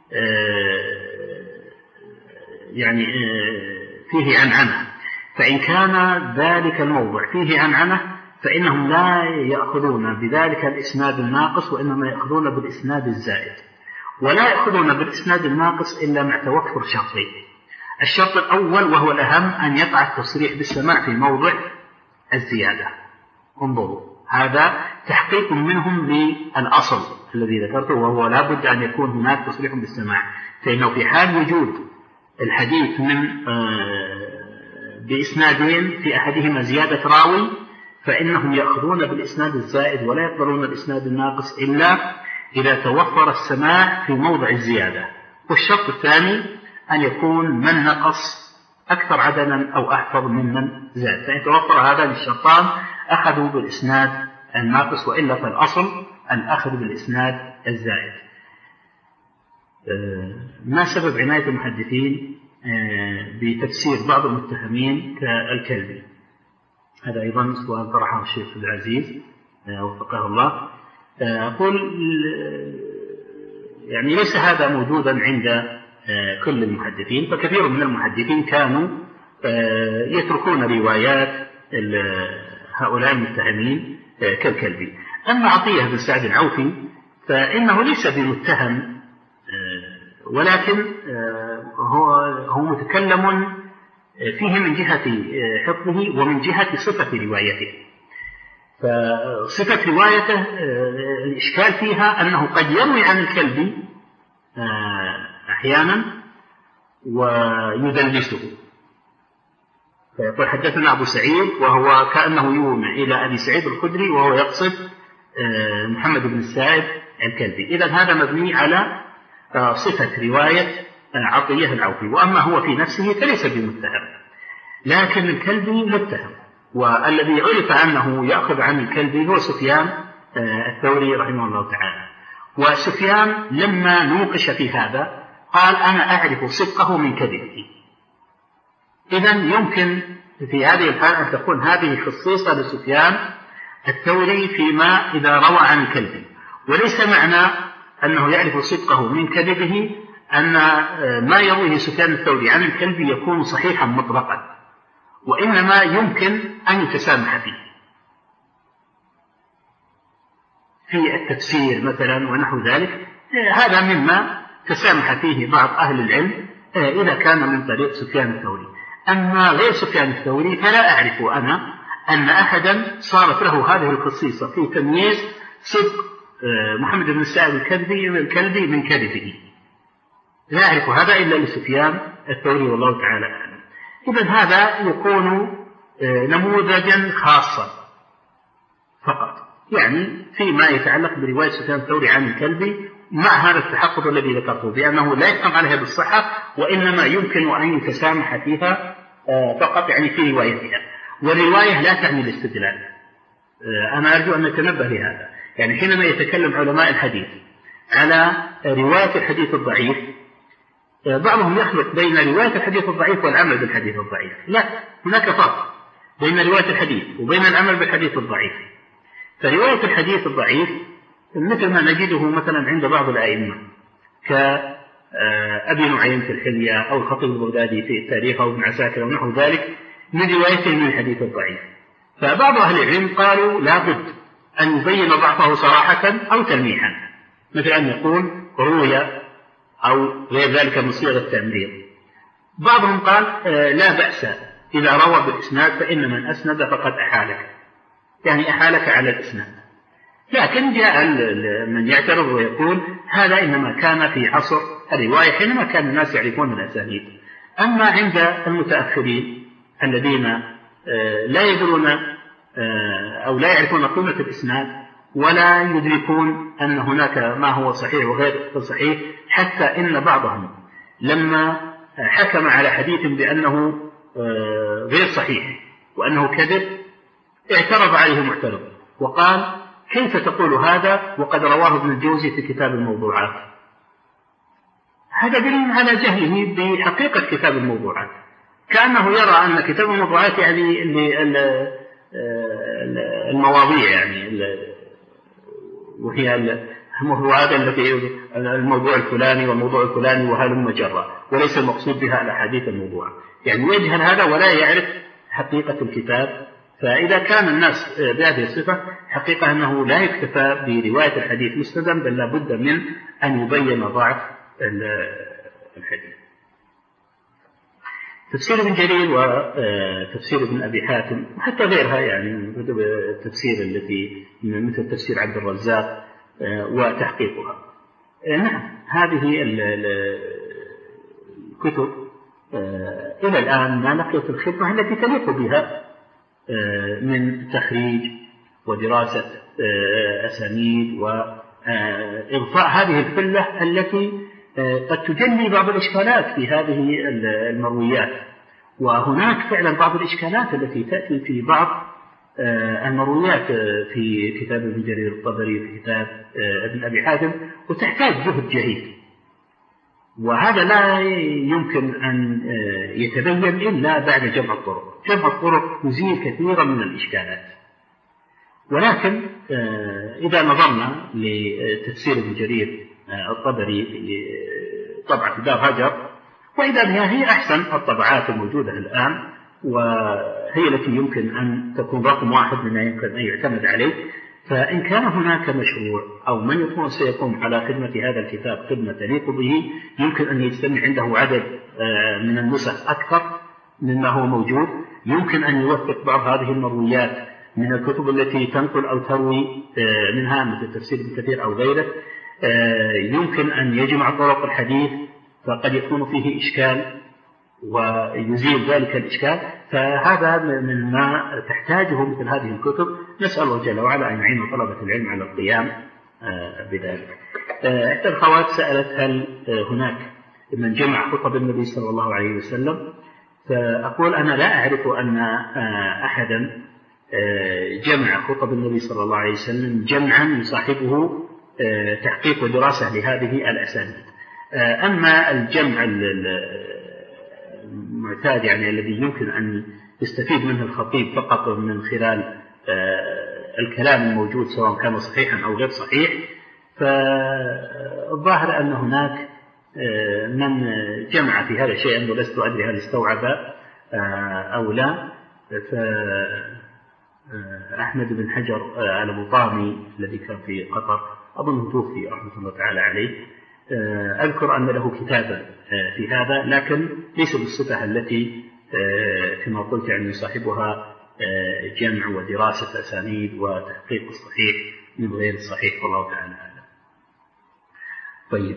يعني فيه عنعنة، فإن كان ذلك الموضع فيه عنعنة فإنهم لا يأخذون بذلك الإسناد الناقص، وإنما يأخذون بالإسناد الزائد، ولا يأخذون بالإسناد الناقص إلا مع توفر شرطين. الشرط الأول وهو الأهم أن يقع التصريح بالسماع في موضع الزيادة. انظروا، هذا تحقيق منهم للأصل الذي ذكرته، وهو لا بد أن يكون هناك تصريح بالسماع، فإنه في حال وجود الحديث من بإسنادين في أحدهما زيادة راوي فإنهم يأخذون بالإسناد الزائد ولا يقبلون الإسناد الناقص إلا إذا توفر السماع في موضع الزيادة. والشرط الثاني أن يكون من نقص أكثر عددا أو أحفظ ممن زاد، فإن توفر هذان الشرطان أخذوا بالإسناد الناقص، وإلا فالأصل الأخذ بالإسناد الزائد. ما سبب عناية المحدثين بتفسير بعض المتهمين كالكلبي؟ هذا أيضا سؤال طرحه الشيخ العزيز وفقه الله. أقول يعني ليس هذا موجودا عند كل المحدثين، فكثير من المحدثين كانوا يتركون روايات هؤلاء المتهمين كالكلبي. أما عطية بن سعد العوفي فإنه ليس بمتهم، ولكن هو متكلم فيه من جهة حفظه ومن جهة صفة روايته. فصفة روايته الإشكال فيها أنه قد يروي عن الكلبي أحيانا ويدلسه، فيقول حدثنا أبو سعيد وهو كأنه يومع إلى أبي سعيد الخدري وهو يقصد محمد بن السائب الكلبي. إذن هذا مبني على صفة رواية عطية العوفي، وأما هو في نفسه فليس بمتهم، لكن الكلبي متهم، والذي عرف أنه يأخذ عن الكلبي هو سفيان الثوري رحمه الله تعالى. وسفيان لما نوقش في هذا قال أنا أعرف صدقه من كذبه. إذن يمكن في هذه الحالة أن تكون هذه خصيصة لسفيان الثوري فيما إذا روى عن الكلبي، وليس معنى أنه يعرف صدقه من كذبه أن ما يرويه سفيان الثوري عن الكلبي يكون صحيحا مطلقا، وإنما يمكن أن يتسامح فيه في التفسير مثلا ونحو ذلك. هذا مما تسامح فيه بعض أهل العلم إذا كان من طريق سفيان الثوري. أما غير سفيان الثوري فلا أعرف أنا أن أحدا صارت له هذه الخصيصة في تمييز صدق محمد بن السائب الكلبي من كذبه، لا أعرف هذا إلا لسفيان الثوري والله تعالى أعلم. إذن هذا يكون نموذجا خاصا فقط، يعني فيما يتعلق برواية سفيان الثوري عن الكلبي، مع هذا التحقق الذي ذكرته بأنه لا يحكم عليها بالصحة، وإنما يمكن أن يتسامح فيها فقط، يعني في روايتها. والرواية لا تعني الاستدلال. أنا أرجو أن نتنبه لهذا. يعني حينما يتكلم علماء الحديث على رواية الحديث الضعيف، بعضهم يخلط بين رواية الحديث الضعيف والعمل بالحديث الضعيف. لا، هناك فرق بين رواية الحديث وبين العمل بالحديث الضعيف. فرواية الحديث الضعيف مثل ما نجده مثلا عند بعض الأئمة كأبي نعيم في الحلية أو الخطيب البغدادي في التاريخ أو ابن عساكر ونحو ذلك من روايته من الحديث الضعيف. فبعض أهل العلم قالوا لا بد أن يبين ضعفه صراحة أو تلميحا، مثل أن يقول روي أو غير ذلك من صيغ التمريض. بعضهم قال لا بأس إذا روى بالإسناد فإن من أسند فقد أحالك، يعني أحالك على الإسناد. لكن جاء من يعترض ويقول هذا إنما كان في عصر الرواية حينما كان الناس يعرفون الأسانيد، أما عند المتأخرين الذين لا يدرون أو لا يعرفون قيمة الإسناد ولا يدركون أن هناك ما هو صحيح وغير صحيح، حتى إن بعضهم لما حكم على حديث بأنه غير صحيح وأنه كذب اعترض عليه معترض وقال: كيف تقول هذا وقد رواه ابن الجوزي في كتاب الموضوعات؟ هذا دليل على جهله بحقيقة كتاب الموضوعات، كأنه يرى أن كتاب الموضوعات يعني المواضيع، يعني وهي هذا الذي الموضوع الفلاني والموضوع الفلاني وهلم جرا، وليس المقصود بها الأحاديث الموضوعة، يعني يجهل هذا ولا يعرف حقيقة الكتاب. فإذا كان الناس بهذه الصفة حقيقة أنه لا يكتفى برواية الحديث مسندا، بل لابد من أن يبين ضعف الحديث. تفسير ابن جرير وتفسير ابن أبي حاتم وحتى غيرها يعني من كتب التفسير التي مثل تفسير عبد الرزاق وتحقيقها. نعم، هذه الكتب إلى الآن ما لقيت الخدمة التي تليق بها من تخريج ودراسة أسانيد وإضفاء هذه الفلة التي قد تجلي بعض الإشكالات في هذه المرويات. وهناك فعلا بعض الإشكالات التي تأتي في بعض المرويات في كتاب ابن جرير الطبري في كتاب ابن أبي حاتم، وتحتاج جهد جهيد، وهذا لا يمكن أن يتبين إلا بعد جمع الطرق. جمع الطرق يزيل كثيرا من الإشكالات. ولكن إذا نظرنا لتفسير ابن جرير الطبري في طبعة دار هجر، وإذا بها هي أحسن الطبعات الموجودة الآن، وهي التي يمكن أن تكون رقم واحد مما يمكن أن يعتمد عليه. فإن كان هناك مشروع أو من يكون سيقوم على خدمة هذا الكتاب خدمة تليق به، يمكن أن يجتمع عنده عدد من النسخ أكثر مما هو موجود، يمكن أن يوثق بعض هذه المرويات من الكتب التي تنقل أو تروي منها مثل تفسير ابن كثير أو غيره، يمكن أن يجمع طرق الحديث، فقد يكون فيه إشكال ويزيل ذلك الإشكال. فهذا من ما تحتاجه مثل هذه الكتب. نسأل الله جل وعلا أن يعين طلبة العلم على القيام بذلك. إحدى الأخوات سألت: هل هناك من جمع خطب النبي صلى الله عليه وسلم؟ فأقول أنا لا أعرف أن أحدا جمع خطب النبي صلى الله عليه وسلم جمعا يصاحبه تحقيق ودراسة لهذه الأسانيد. أما الجمع المعتاد يعني الذي يمكن أن يستفيد منه الخطيب فقط من خلال الكلام الموجود سواء كان صحيحا أو غير صحيح، فالظاهر أن هناك من جمع في هذا الشيء، ولست أدري هل استوعب أو لا. فأحمد بن حجر البطامي الذي كان في قطر أظن توفي رحمة الله تعالى عليه، أذكر أن له كتابا في هذا، لكن ليس بالصفة التي كما قلت يعني يصاحبها جمع ودراسة أسانيد وتحقيق الصحيح من غير الصحيح، والله تعالى أعلم. طيب،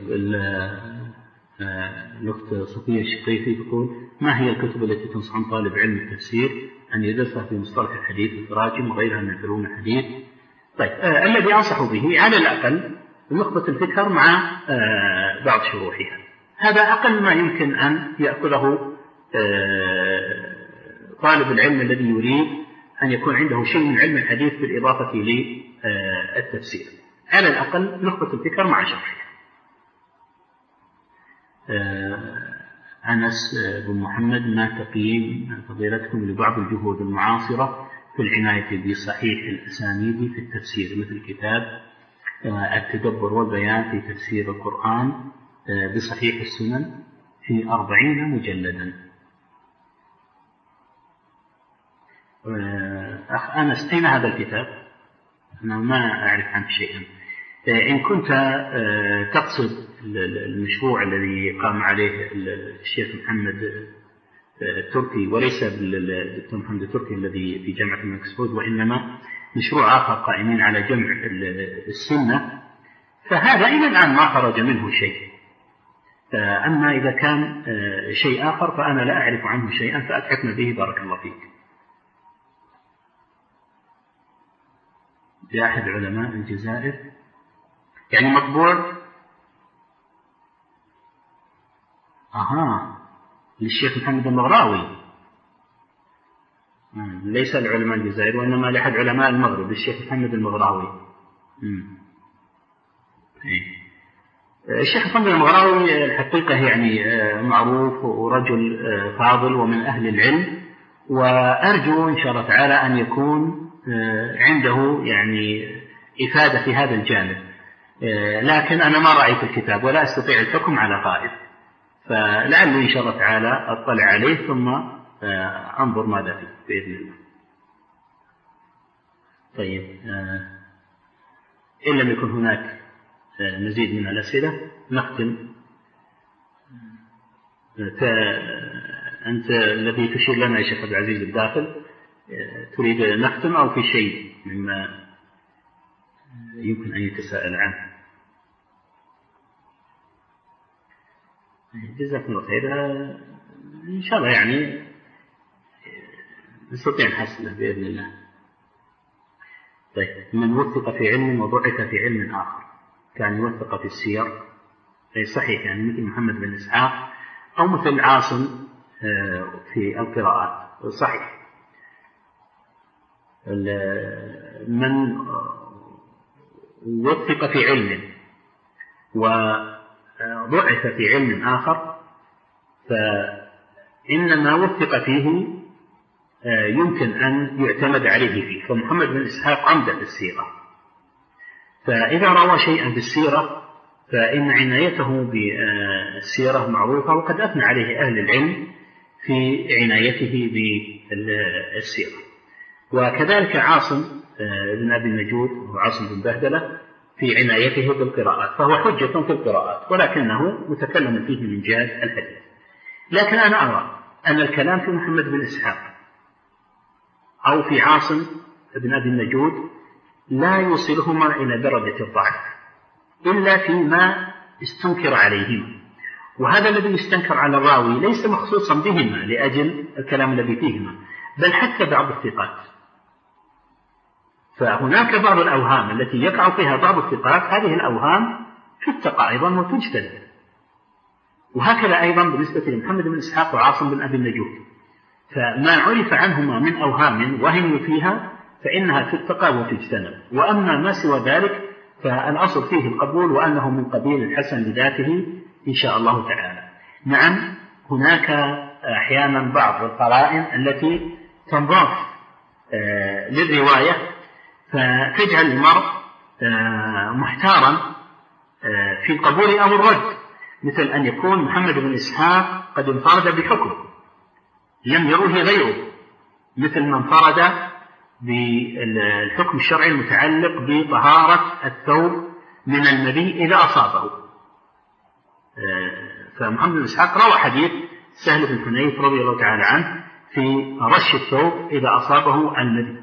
الأخت صفية الشقيقي تقول: ما هي الكتب التي تنصحون طالب علم التفسير أن يدرسها في مصطلح الحديث والتراجم وغيرها من علوم الحديث؟ طيب، الذي أنصح به على الأقل نخبة الفكر مع بعض شروحها، هذا أقل ما يمكن أن يأخذه طالب العلم الذي يريد أن يكون عنده شيء من علم الحديث بالإضافة للتفسير. على الأقل نخبة الفكر مع شرحها. أنس بن محمد: ما تقييم فضيلتكم لبعض الجهود المعاصرة في العناية بصحيح الأسانيد في التفسير، مثل كتاب التدبر والبيان في تفسير القرآن بصحيح السنن في 40 مجلدا؟ أخ أنس، أين هذا الكتاب؟ أنا ما أعرف عنه شيئا. إن كنت تقصد المشروع الذي قام عليه الشيخ محمد التركي، وليس بالدكتور محمد التركي الذي في جامعة الملك سعود، وإنما مشروع آخر قائمين على جمع السنة، فهذا إلى الآن ما خرج منه شيء. أما إذا كان شيء آخر فأنا لا أعرف عنه شيئا فأتحفنا به بارك الله فيك. لأحد علماء الجزائر يعني مطبوع للشيخ محمد المغراوي، ليس لعلماء الجزائر وإنما لأحد علماء المغرب للشيخ محمد المغراوي. الشيخ محمد المغراوي الحقيقة يعني معروف ورجل فاضل ومن أهل العلم، وأرجو إن شاء الله تعالى أن يكون عنده يعني إفادة في هذا الجانب، لكن أنا ما رأيت الكتاب ولا أستطيع الحكم على غائب، فلعلي إن شاء الله تعالى أطلع عليه ثم أنظر ماذا فيه بإذن الله. طيب، إن لم يكن هناك مزيد من الأسئلة نختم. أنت الذي تشير لنا يا شيخ عبد العزيز الداخل، تريد نختم أو في شيء مما يمكن أن يتساءل عنه؟ جزاكم الله خير. إن شاء الله يعني نستطيع نحصله بإذن الله. طيب، من وثق في علم وضعف في علم آخر كان يوثق في السير، أي صحيح يعني مثل محمد بن إسحاق أو مثل عاصم في القراءات، صحيح. من وثق في علم وضعف في علم آخر فإنما وثق فيه يمكن أن يعتمد عليه فيه. فمحمد بن إسحاق عمدة في السيرة، فإذا روى شيئا بالسيرة فإن عنايته بالسيرة معروفة، وقد أثنى عليه أهل العلم في عنايته بالسيرة. وكذلك عاصم بن أبي النجود وعاصم بن بهدلة في عنايته بالقراءات، فهو حجة في القراءات ولكنه متكلم فيه من جهة الحديث. لكن أنا أرى أن الكلام في محمد بن إسحاق أو في عاصم بن أبي النجود لا يوصلهما إلى درجة الضعف إلا فيما استنكر عليهما، وهذا الذي يستنكر على الراوي ليس مخصوصا بهما لأجل الكلام الذي فيهما، بل حتى بعض الثقات. فهناك بعض الأوهام التي يقع فيها بعض الثقات، هذه الأوهام تتقى أيضا وتجتنب. وهكذا أيضا بالنسبة لمحمد بن إسحاق وعاصم بن أبي النجود، فما عرف عنهما من أوهام وهموا فيها فإنها تتقى وتجتنب، وأما ما سوى ذلك فالأصل فيه القبول وأنه من قبيل الحسن لذاته إن شاء الله تعالى. نعم، هناك أحيانا بعض القرائن التي تنضاف للرواية فتجعل المرء محتارا في القبول أو الرد، مثل أن يكون محمد بن إسحاق قد انفرد بحكم لم يروه غيره، مثل من انفرد بالحكم الشرعي المتعلق بطهارة الثوب من المذي إذا أصابه. فمحمد بن إسحاق روى حديث سهل بن حنيف رضي الله تعالى عنه في رش الثوب إذا أصابه المذي،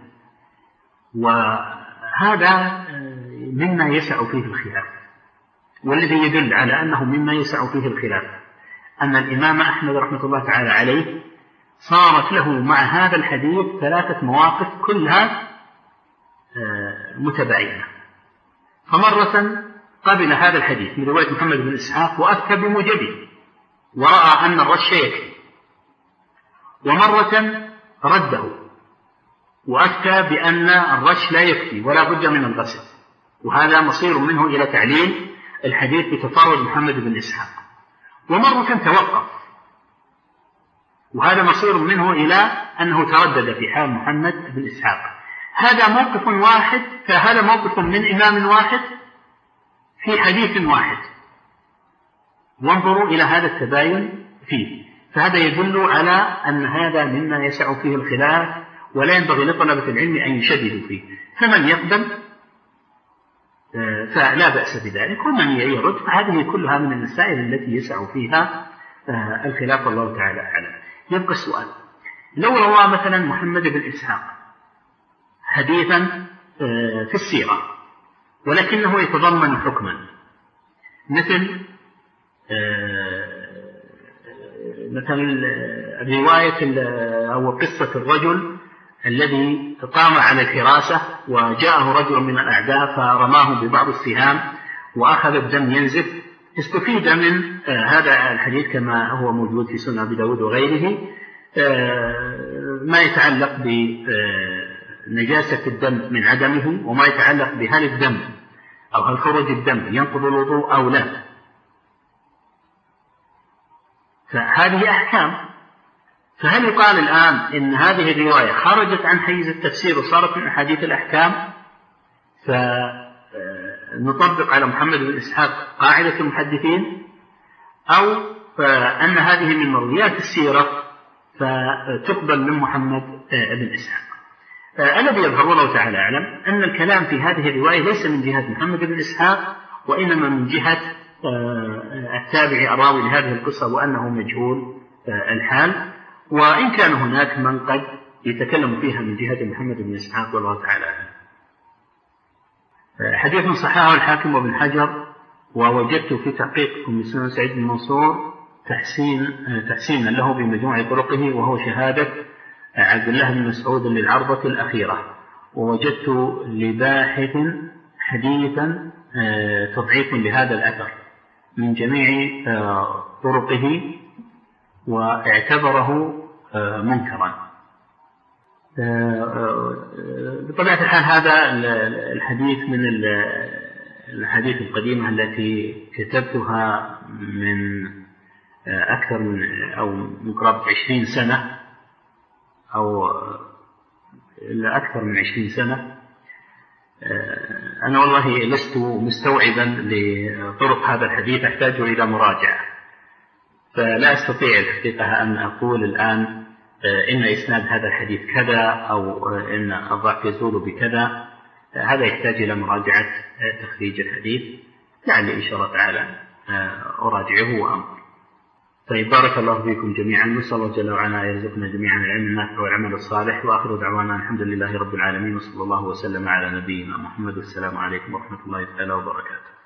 وهذا مما يسع فيه الخلاف. والذي يدل على أنه مما يسع فيه الخلاف أن الإمام أحمد رحمة الله تعالى عليه صارت له مع هذا الحديث 3 مواقف كلها متباينة. فمرة قبل هذا الحديث من رواية محمد بن إسحاق وأفتى بموجبه ورأى أن الرش يكفي، ومرة رده وأفتى بأن الرش لا يكفي ولا بد من الغسل، وهذا مصير منه إلى تعليل الحديث بتفرد محمد بن إسحاق. ومرة توقف، وهذا مصير منه إلى أنه تردد في حال محمد بن إسحاق. هذا موقف واحد، فهذا موقف من إمام واحد في حديث واحد، وانظروا إلى هذا التباين فيه. فهذا يدل على أن هذا مما يسع فيه الخلاف ولا ينبغي لطلبة العلم أن يشددوا فيه، فمن يقبل فلا بأس بذلك، ومن يرد فهذه كلها من المسائل التي يسع فيها الخلاف والله تعالى أعلم. يبقى السؤال: لو روى مثلا محمد بن إسحاق حديثا في السيرة ولكنه يتضمن حكما، مثل مثلا رواية أو قصة الرجل الذي قام على الحراسة وجاءه رجل من الأعداء فرماه ببعض السهام وأخذ الدم ينزف. استفيد من هذا الحديث كما هو موجود في سنن أبي داود وغيره ما يتعلق بنجاسة الدم من عدمه، وما يتعلق بهل الدم أو هل خروج الدم ينقض الوضوء أو لا. فهذه أحكام. فهل يقال الآن إن هذه الرواية خرجت عن حيز التفسير وصارت من أحاديث الأحكام فنطبق على محمد بن إسحاق قاعدة المحدثين، أو أن هذه من مرويات السيرة فتقبل من محمد بن إسحاق؟ الذي يظهر والله تعالى أعلم أن الكلام في هذه الرواية ليس من جهة محمد بن إسحاق، وإنما من جهة التابع الراوي لهذه القصة وأنه مجهول الحال، وإن كان هناك من قد يتكلم فيها من جهة محمد بن إسحاق والله تعالى أعلم. حديث صححه الحاكم وابن حجر، ووجدت في تحقيق أم سنن سعيد بن منصور تحسينا له بمجموع طرقه، وهو شهادة عبد الله بن مسعود للعرضة الأخيرة. ووجدت لباحث حديثا تضعيف لهذا الأثر من جميع طرقه واعتبره منكرا. بطبيعة الحال هذا الحديث من الحديث القديمة التي كتبتها من أكثر من أو من قرابة 20 سنة أو أكثر من 20 سنة. أنا والله لست مستوعبا لطرق هذا الحديث، أحتاج إلى مراجعة، فلا أستطيع الحقيقة أن أقول الآن إن إسناد هذا الحديث كذا أو إن الضعف يزول بكذا. هذا يحتاج إلى مراجعة تخريج الحديث، لعلي إن شاء الله تعالى أراجعه وأنظر. طيب، بارك الله فيكم جميعا، نسأل الله جل وعلا يرزقنا جميعا العلم النافع والعمل الصالح، وآخر دعوانا الحمد لله رب العالمين، وصلى الله وسلم على نبينا محمد. والسلام عليكم ورحمة الله تعالى وبركاته.